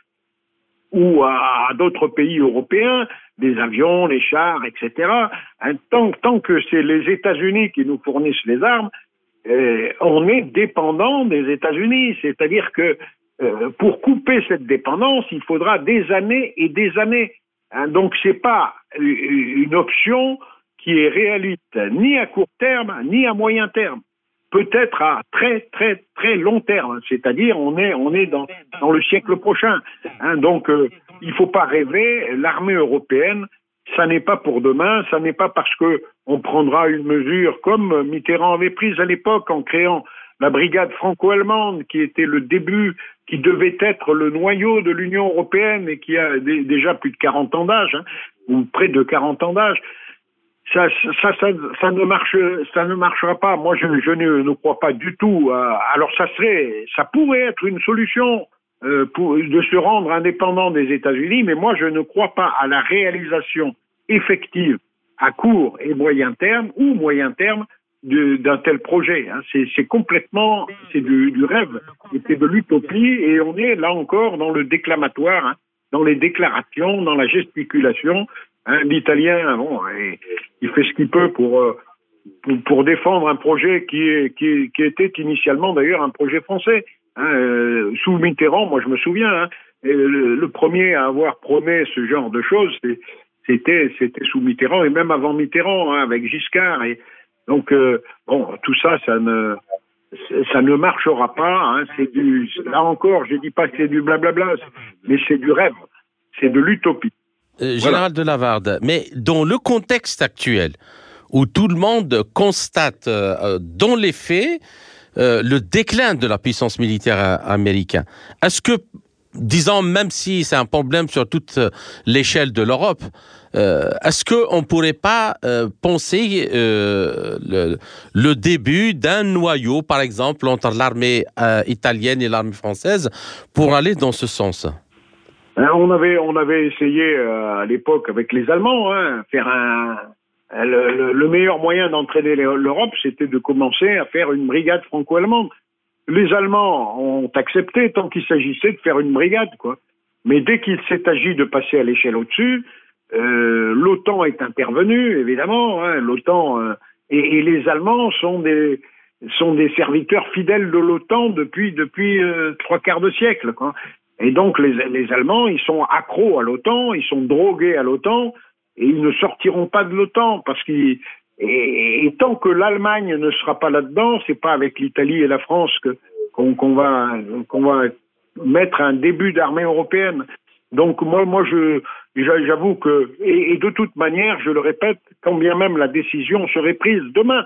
ou à d'autres pays européens, des avions, les chars, etc., hein, tant que c'est les États-Unis qui nous fournissent les armes, on est dépendant des États-Unis. C'est-à-dire que pour couper cette dépendance, il faudra des années et des années. Hein, donc c'est pas une option qui est réaliste ni à court terme ni à moyen terme. Peut-être à très très très long terme, c'est-à-dire on est dans le siècle prochain. Hein, donc il faut pas rêver. L'armée européenne, ça n'est pas pour demain, ça n'est pas parce que on prendra une mesure comme Mitterrand avait prise à l'époque en créant la brigade franco-allemande, qui était le début, qui devait être le noyau de l'Union européenne et qui a déjà plus de 40 ans d'âge, hein, ou près de 40 ans d'âge. Ça ne marchera pas. Moi, je ne crois pas du tout. Alors, ça pourrait être une solution de se rendre indépendant des États-Unis, mais moi, je ne crois pas à la réalisation effective à court et moyen terme ou moyen terme d'un tel projet. Hein. C'est complètement, c'est du rêve, c'est de l'utopie, et on est là encore dans le déclamatoire, hein, dans les déclarations, dans la gesticulation. Hein, l'Italien, bon, il fait ce qu'il peut pour défendre un projet qui était initialement d'ailleurs un projet français. Hein, sous Mitterrand, moi je me souviens, hein, le premier à avoir prôné ce genre de choses, c'était sous Mitterrand, et même avant Mitterrand, hein, avec Giscard. Et donc bon, tout ça, ça ne marchera pas. Hein, là encore, je dis pas que c'est du blablabla, mais c'est du rêve, c'est de l'utopie. Général de Lavarde, mais dans le contexte actuel, où tout le monde constate dans les faits le déclin de la puissance militaire américaine, est-ce que disons, même si c'est un problème sur toute l'échelle de l'Europe, est-ce qu'on ne pourrait pas penser le début d'un noyau, par exemple, entre l'armée italienne et l'armée française pour aller dans ce sens? On avait essayé à l'époque avec les Allemands, faire le meilleur moyen d'entraîner l'Europe, c'était de commencer à faire une brigade franco-allemande. Les Allemands ont accepté tant qu'il s'agissait de faire une brigade, quoi. Mais dès qu'il s'est agi de passer à l'échelle au-dessus, l'OTAN est intervenue, évidemment. L'OTAN et les Allemands sont des serviteurs fidèles de l'OTAN depuis 3/4 de siècle, quoi. Et donc les Allemands, ils sont accros à l'OTAN, ils sont drogués à l'OTAN, et ils ne sortiront pas de l'OTAN parce qu'ils et tant que l'Allemagne ne sera pas là-dedans, c'est pas avec l'Italie et la France qu'on va mettre un début d'armée européenne. Donc moi j'avoue que et de toute manière, je le répète, quand bien même la décision serait prise demain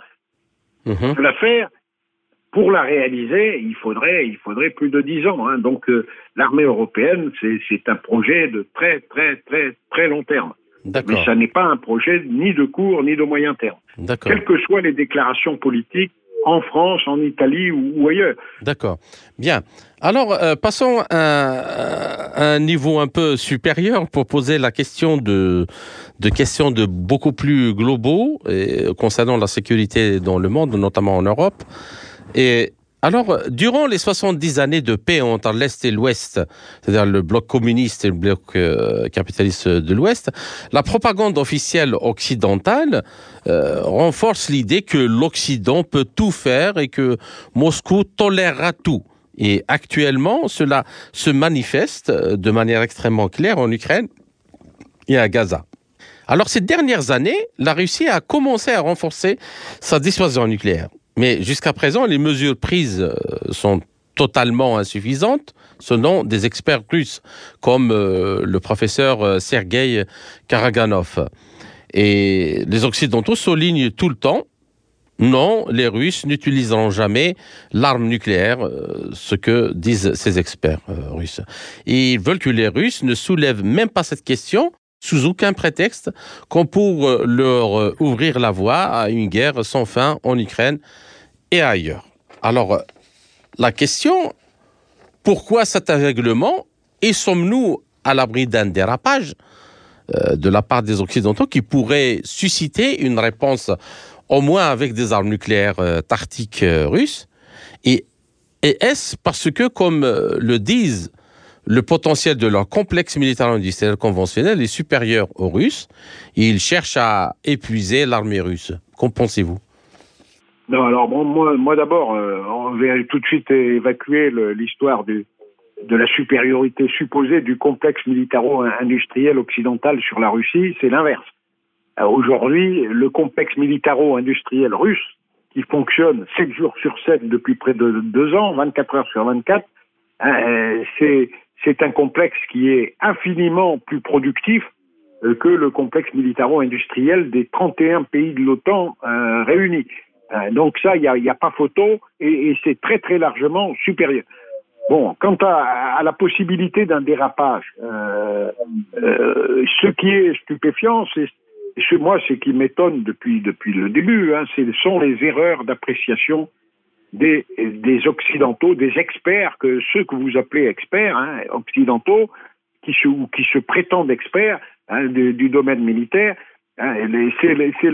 de la faire, pour la réaliser, il faudrait plus de 10 ans. Donc l'armée européenne, c'est un projet de très très très très long terme. D'accord. Mais ça n'est pas un projet ni de court ni de moyen terme. D'accord. Quelles que soient les déclarations politiques en France, en Italie ou ailleurs. D'accord. Bien. Alors, passons à un niveau un peu supérieur pour poser la question de questions de beaucoup plus globaux concernant la sécurité dans le monde, notamment en Europe. Et alors, durant les 70 années de paix entre l'Est et l'Ouest, c'est-à-dire le bloc communiste et le bloc capitaliste de l'Ouest, la propagande officielle occidentale renforce l'idée que l'Occident peut tout faire et que Moscou tolérera tout. Et actuellement, cela se manifeste de manière extrêmement claire en Ukraine et à Gaza. Alors, ces dernières années, la Russie a commencé à renforcer sa dissuasion nucléaire. Mais jusqu'à présent, les mesures prises sont totalement insuffisantes, selon des experts russes, comme le professeur Sergueï Karaganov. Et les Occidentaux soulignent tout le temps, non, les Russes n'utiliseront jamais l'arme nucléaire, ce que disent ces experts russes. Et ils veulent que les Russes ne soulèvent même pas cette question, sous aucun prétexte, comme pour leur ouvrir la voie à une guerre sans fin en Ukraine et ailleurs. Alors, la question, pourquoi cet aveuglement et sommes-nous à l'abri d'un dérapage de la part des Occidentaux qui pourrait susciter une réponse, au moins avec des armes nucléaires tactiques russes? Et est-ce parce que, comme le disent, le potentiel de leur complexe militaro-industriel conventionnel est supérieur aux Russes et ils cherchent à épuiser l'armée russe? Qu'en pensez-vous? Non, alors bon, moi d'abord, on va tout de suite évacuer l'histoire de la supériorité supposée du complexe militaro-industriel occidental sur la Russie. C'est l'inverse. Aujourd'hui, le complexe militaro-industriel russe, qui fonctionne 7 jours sur 7 depuis près de 2 ans, 24 heures sur 24, c'est un complexe qui est infiniment plus productif que le complexe militaro-industriel des 31 pays de l'OTAN réunis. Donc ça, il y a pas photo et c'est très très largement supérieur. Bon, quant à la possibilité d'un dérapage, ce qui est stupéfiant, c'est ce qui m'étonne depuis le début, ce sont les erreurs d'appréciation des Occidentaux, des experts, ceux que vous appelez experts, occidentaux, qui se prétendent experts du domaine militaire. C'est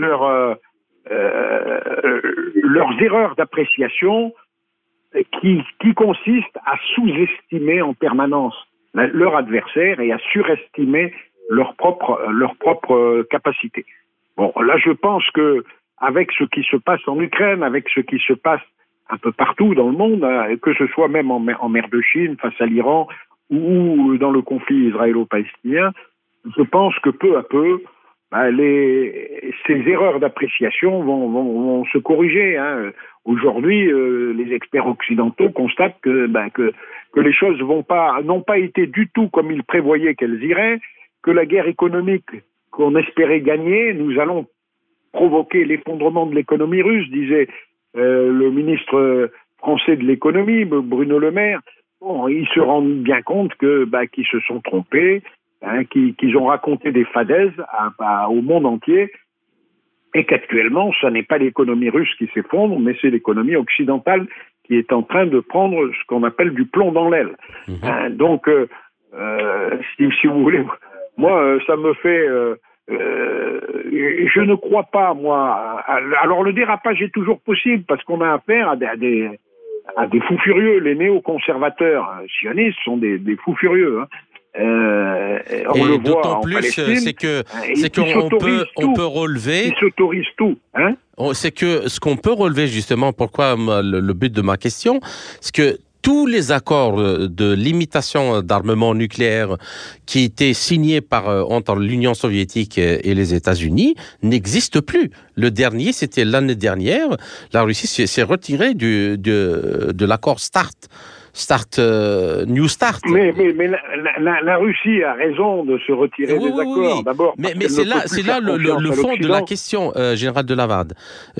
leurs erreurs d'appréciation qui consistent à sous-estimer en permanence leur adversaire et à surestimer leur propre capacité. Bon, là, je pense que avec ce qui se passe en Ukraine, avec ce qui se passe un peu partout dans le monde, que ce soit même en mer de Chine face à l'Iran ou dans le conflit israélo-palestinien, je pense que peu à peu, ces erreurs d'appréciation vont se corriger. Aujourd'hui, les experts occidentaux constatent que les choses n'ont pas été du tout comme ils prévoyaient qu'elles iraient, que la guerre économique qu'on espérait gagner, nous allons provoquer l'effondrement de l'économie russe, disait le ministre français de l'économie, Bruno Le Maire. bon, ils se rendent bien compte qu'ils se sont trompés, qu'ils ont raconté des fadaises au monde entier, et qu'actuellement, ce n'est pas l'économie russe qui s'effondre, mais c'est l'économie occidentale qui est en train de prendre ce qu'on appelle du plomb dans l'aile. Donc, si vous voulez, moi, ça me fait... je ne crois pas, moi... Alors, le dérapage est toujours possible, parce qu'on a affaire à des fous furieux. Les néoconservateurs sionistes sont des fous furieux, on le voit d'autant plus, c'est qu'on peut relever. Ils s'autorisent tout, hein. C'est que ce qu'on peut relever justement, pourquoi le but de ma question, c'est que tous les accords de limitation d'armement nucléaire qui étaient signés entre l'Union soviétique et les États-Unis n'existent plus. Le dernier, c'était l'année dernière. La Russie s'est retirée de l'accord New Start. Mais la Russie a raison de se retirer des accords. Oui. D'abord, mais c'est là le fond de la question, général Delavade.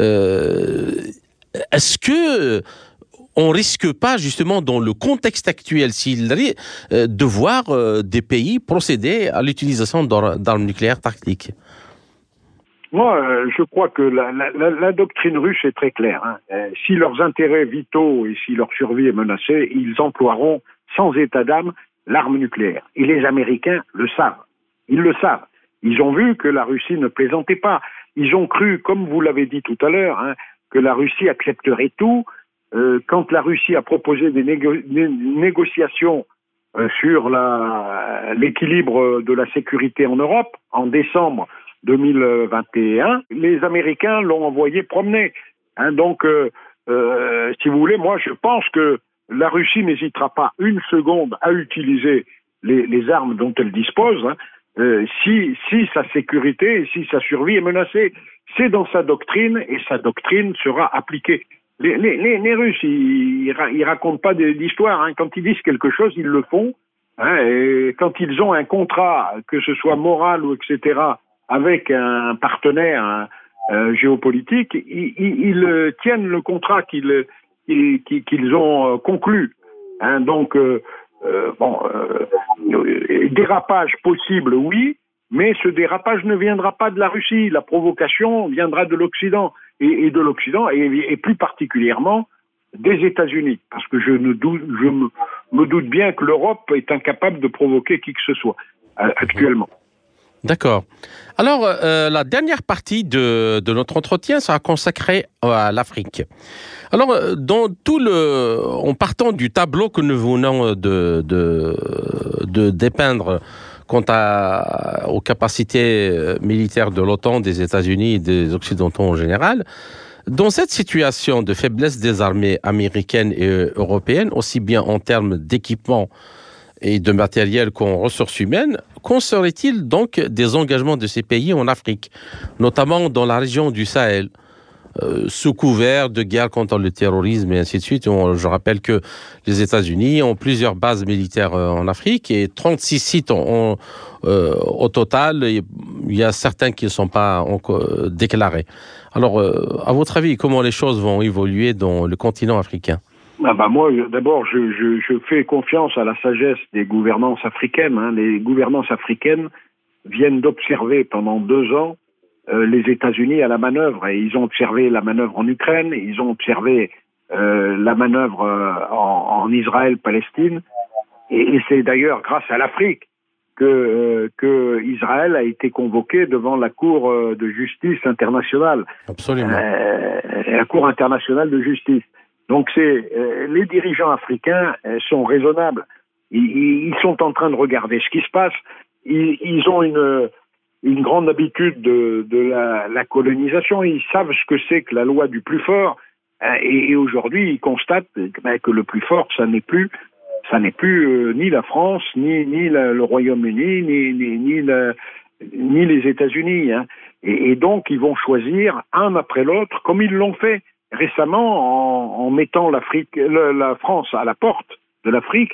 Est-ce que on risque pas, justement, dans le contexte actuel, de voir des pays procéder à l'utilisation d'armes nucléaires tactiques? Moi, je crois que la doctrine russe est très claire. Si leurs intérêts vitaux et si leur survie est menacée, ils emploieront sans état d'âme l'arme nucléaire. Et les Américains le savent. Ils le savent. Ils ont vu que la Russie ne plaisantait pas. Ils ont cru, comme vous l'avez dit tout à l'heure, que la Russie accepterait tout. Quand la Russie a proposé des négociations sur l'équilibre de la sécurité en Europe, en décembre 2021, les Américains l'ont envoyé promener. Donc, si vous voulez, moi je pense que la Russie n'hésitera pas une seconde à utiliser les armes dont elle dispose, si sa sécurité et si sa survie est menacée. C'est dans sa doctrine et sa doctrine sera appliquée. Les Russes, ils racontent pas d'histoire. Quand ils disent quelque chose, ils le font. Et quand ils ont un contrat, que ce soit moral ou etc., avec un partenaire géopolitique, ils tiennent le contrat qu'ils ont conclu. Donc, dérapage possible, oui, mais ce dérapage ne viendra pas de la Russie. La provocation viendra de l'Occident, et de l'Occident, et plus particulièrement des États-Unis, parce que je me doute bien que l'Europe est incapable de provoquer qui que ce soit actuellement. D'accord. Alors, la dernière partie de notre entretien sera consacrée à l'Afrique. Alors, en partant du tableau que nous venons de dépeindre quant aux capacités militaires de l'OTAN, des États-Unis et des Occidentaux en général, dans cette situation de faiblesse des armées américaines et européennes, aussi bien en termes d'équipement et de matériel qu'en ressources humaines, qu'en serait-il donc des engagements de ces pays en Afrique, notamment dans la région du Sahel, sous couvert de guerre contre le terrorisme et ainsi de suite? Je rappelle que les États-Unis ont plusieurs bases militaires en Afrique et 36 sites au total. Il y a certains qui ne sont pas encore déclarés. Alors, à votre avis, comment les choses vont évoluer dans le continent africain? Moi, d'abord, je fais confiance à la sagesse des gouvernances africaines. Les gouvernances africaines viennent d'observer pendant 2 ans les États-Unis à la manœuvre. Et ils ont observé la manœuvre en Ukraine, ils ont observé la manœuvre en Israël-Palestine. Et c'est d'ailleurs grâce à l'Afrique que Israël a été convoqué devant la Cour de justice internationale. Absolument. La Cour internationale de justice. Donc les dirigeants africains sont raisonnables. Ils sont en train de regarder ce qui se passe. Ils ont une grande habitude de la colonisation. Ils savent ce que c'est que la loi du plus fort. Et aujourd'hui, ils constatent que le plus fort, ça n'est plus ni la France, ni le Royaume-Uni, ni les États-Unis. Et donc, ils vont choisir un après l'autre, comme ils l'ont fait récemment en mettant la France à la porte de l'Afrique.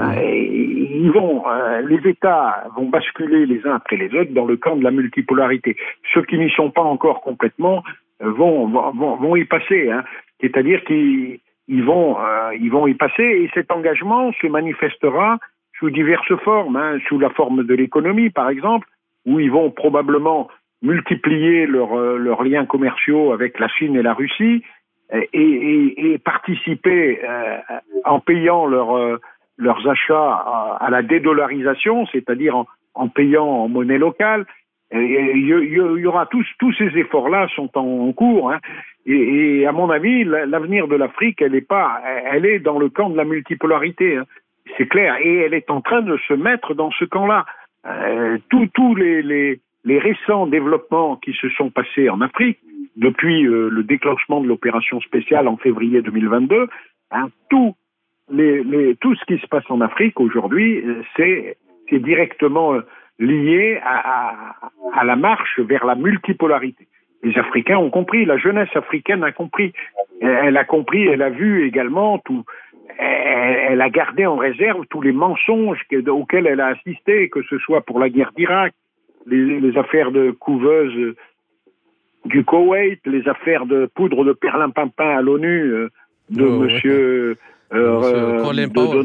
Les États vont basculer les uns après les autres dans le camp de la multipolarité. Ceux qui n'y sont pas encore complètement vont y passer. C'est-à-dire qu'ils ils vont y passer, et cet engagement se manifestera sous diverses formes, sous la forme de l'économie, par exemple, où ils vont probablement multiplier leurs liens commerciaux avec la Chine et la Russie, et participer en payant leurs achats à la dédollarisation, c'est-à-dire en payant en monnaie locale. Il y aura tous ces efforts-là sont en cours, et à mon avis, l'avenir de l'Afrique, elle est dans le camp de la multipolarité, c'est clair, et elle est en train de se mettre dans ce camp-là. Tous les récents développements qui se sont passés en Afrique depuis le déclenchement de l'opération spéciale en février 2022, tout ce qui se passe en Afrique aujourd'hui, c'est directement lié à la marche vers la multipolarité. Les Africains ont compris, la jeunesse africaine a compris. Elle a compris, elle a vu également tout. Elle a gardé en réserve tous les mensonges auxquels elle a assisté, que ce soit pour la guerre d'Irak, les affaires de couveuses du Koweït, les affaires de poudre de perlimpinpin à l'ONU de monsieur Colin Powell.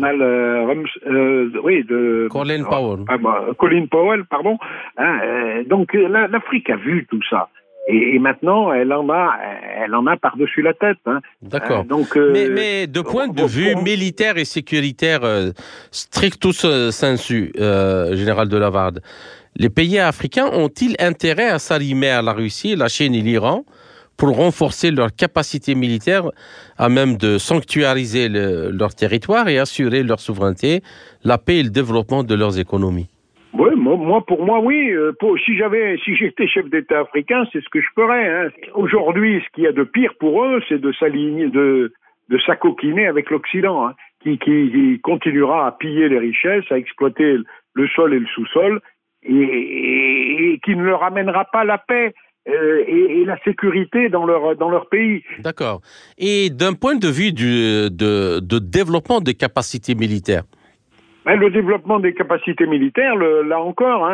Colin Powell, pardon. Donc l'Afrique a vu tout ça. Et maintenant, elle en a par-dessus la tête. D'accord. Mais de point de vue militaire et sécuritaire, strictus sensu, général de Lavarde, les pays africains ont-ils intérêt à s'arrimer à la Russie, la Chine et l'Iran pour renforcer leur capacité militaire à même de sanctuariser leur territoire et assurer leur souveraineté, la paix et le développement de leurs économies? Oui, pour moi, oui. Si j'étais chef d'État africain, c'est ce que je ferais. Aujourd'hui, ce qu'il y a de pire pour eux, c'est de s'aligner, de s'acoquiner avec l'Occident, qui continuera à piller les richesses, à exploiter le sol et le sous-sol, et qui ne leur amènera pas la paix et la sécurité dans leur pays. D'accord. Et d'un point de vue de développement des capacités militaires? Le développement des capacités militaires, là encore,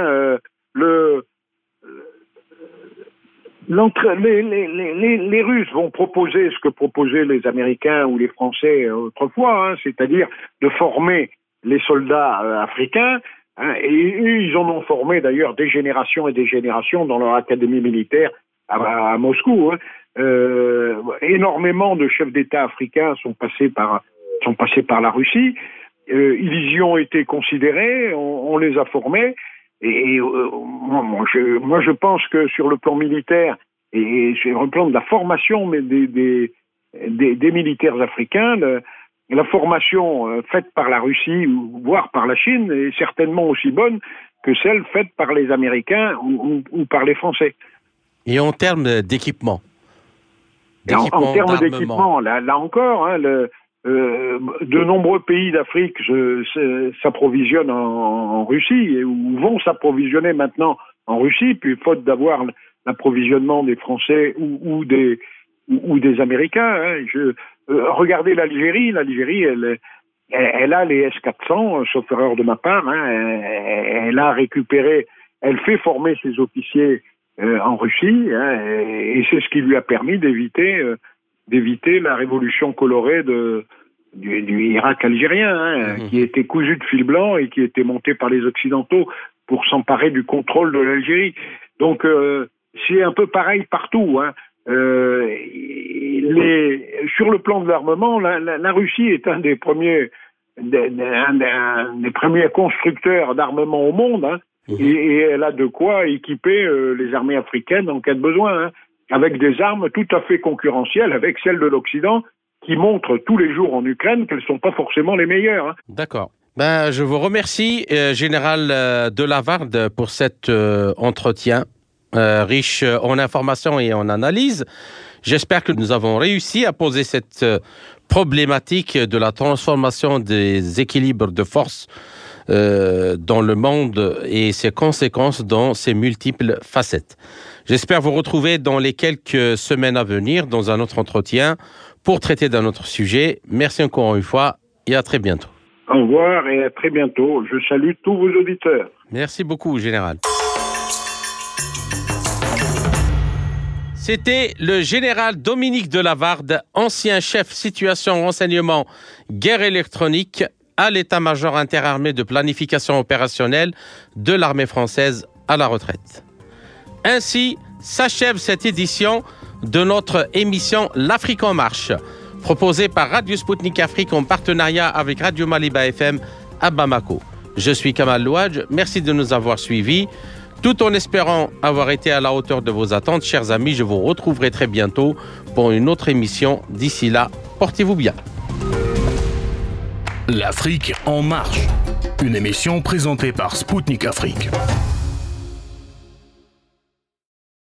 les Russes vont proposer ce que proposaient les Américains ou les Français autrefois, c'est-à-dire de former les soldats africains, et ils en ont formé d'ailleurs des générations et des générations dans leur académie militaire à Moscou. Énormément de chefs d'État africains sont passés par la Russie. Ils y ont été considérés, on les a formés, et moi je pense que sur le plan militaire et sur le plan de la formation des militaires africains, la formation faite par la Russie, voire par la Chine, est certainement aussi bonne que celle faite par les Américains ou par les Français. Et en termes d'équipement? En termes d'équipement, là encore, de nombreux pays d'Afrique s'approvisionnent en Russie, ou vont s'approvisionner maintenant en Russie, puis faute d'avoir l'approvisionnement des Français ou des Américains. Regardez l'Algérie. L'Algérie, elle a les S-400, sauf erreur de ma part. Elle a récupéré, elle fait former ses officiers en Russie, et c'est ce qui lui a permis d'éviter la révolution colorée du Irak algérien, qui était cousu de fil blanc et qui était monté par les Occidentaux pour s'emparer du contrôle de l'Algérie. Donc c'est un peu pareil partout. Sur le plan de l'armement, la Russie est un des premiers constructeurs d'armement au monde, et elle a de quoi équiper les armées africaines en cas de besoin, avec des armes tout à fait concurrentielles avec celles de l'Occident, qui montrent tous les jours en Ukraine qu'elles ne sont pas forcément les meilleures. D'accord. Je vous remercie, Général de Lavarde, pour cet entretien riche en informations et en analyses. J'espère que nous avons réussi à poser cette problématique de la transformation des équilibres de force dans le monde et ses conséquences dans ses multiples facettes. J'espère vous retrouver dans les quelques semaines à venir dans un autre entretien pour traiter d'un autre sujet. Merci encore une fois et à très bientôt. Au revoir et à très bientôt. Je salue tous vos auditeurs. Merci beaucoup, Général. C'était le général Dominique Delavarde, ancien chef situation renseignement guerre électronique à l'état-major interarmé de planification opérationnelle de l'armée française à la retraite. Ainsi s'achève cette édition de notre émission L'Afrique en marche, proposée par Radio Spoutnik Afrique en partenariat avec Radio Maliba FM à Bamako. Je suis Kamal Louadj, merci de nous avoir suivis. Tout en espérant avoir été à la hauteur de vos attentes, chers amis, je vous retrouverai très bientôt pour une autre émission. D'ici là, portez-vous bien. L'Afrique en marche, une émission présentée par Spoutnik Afrique.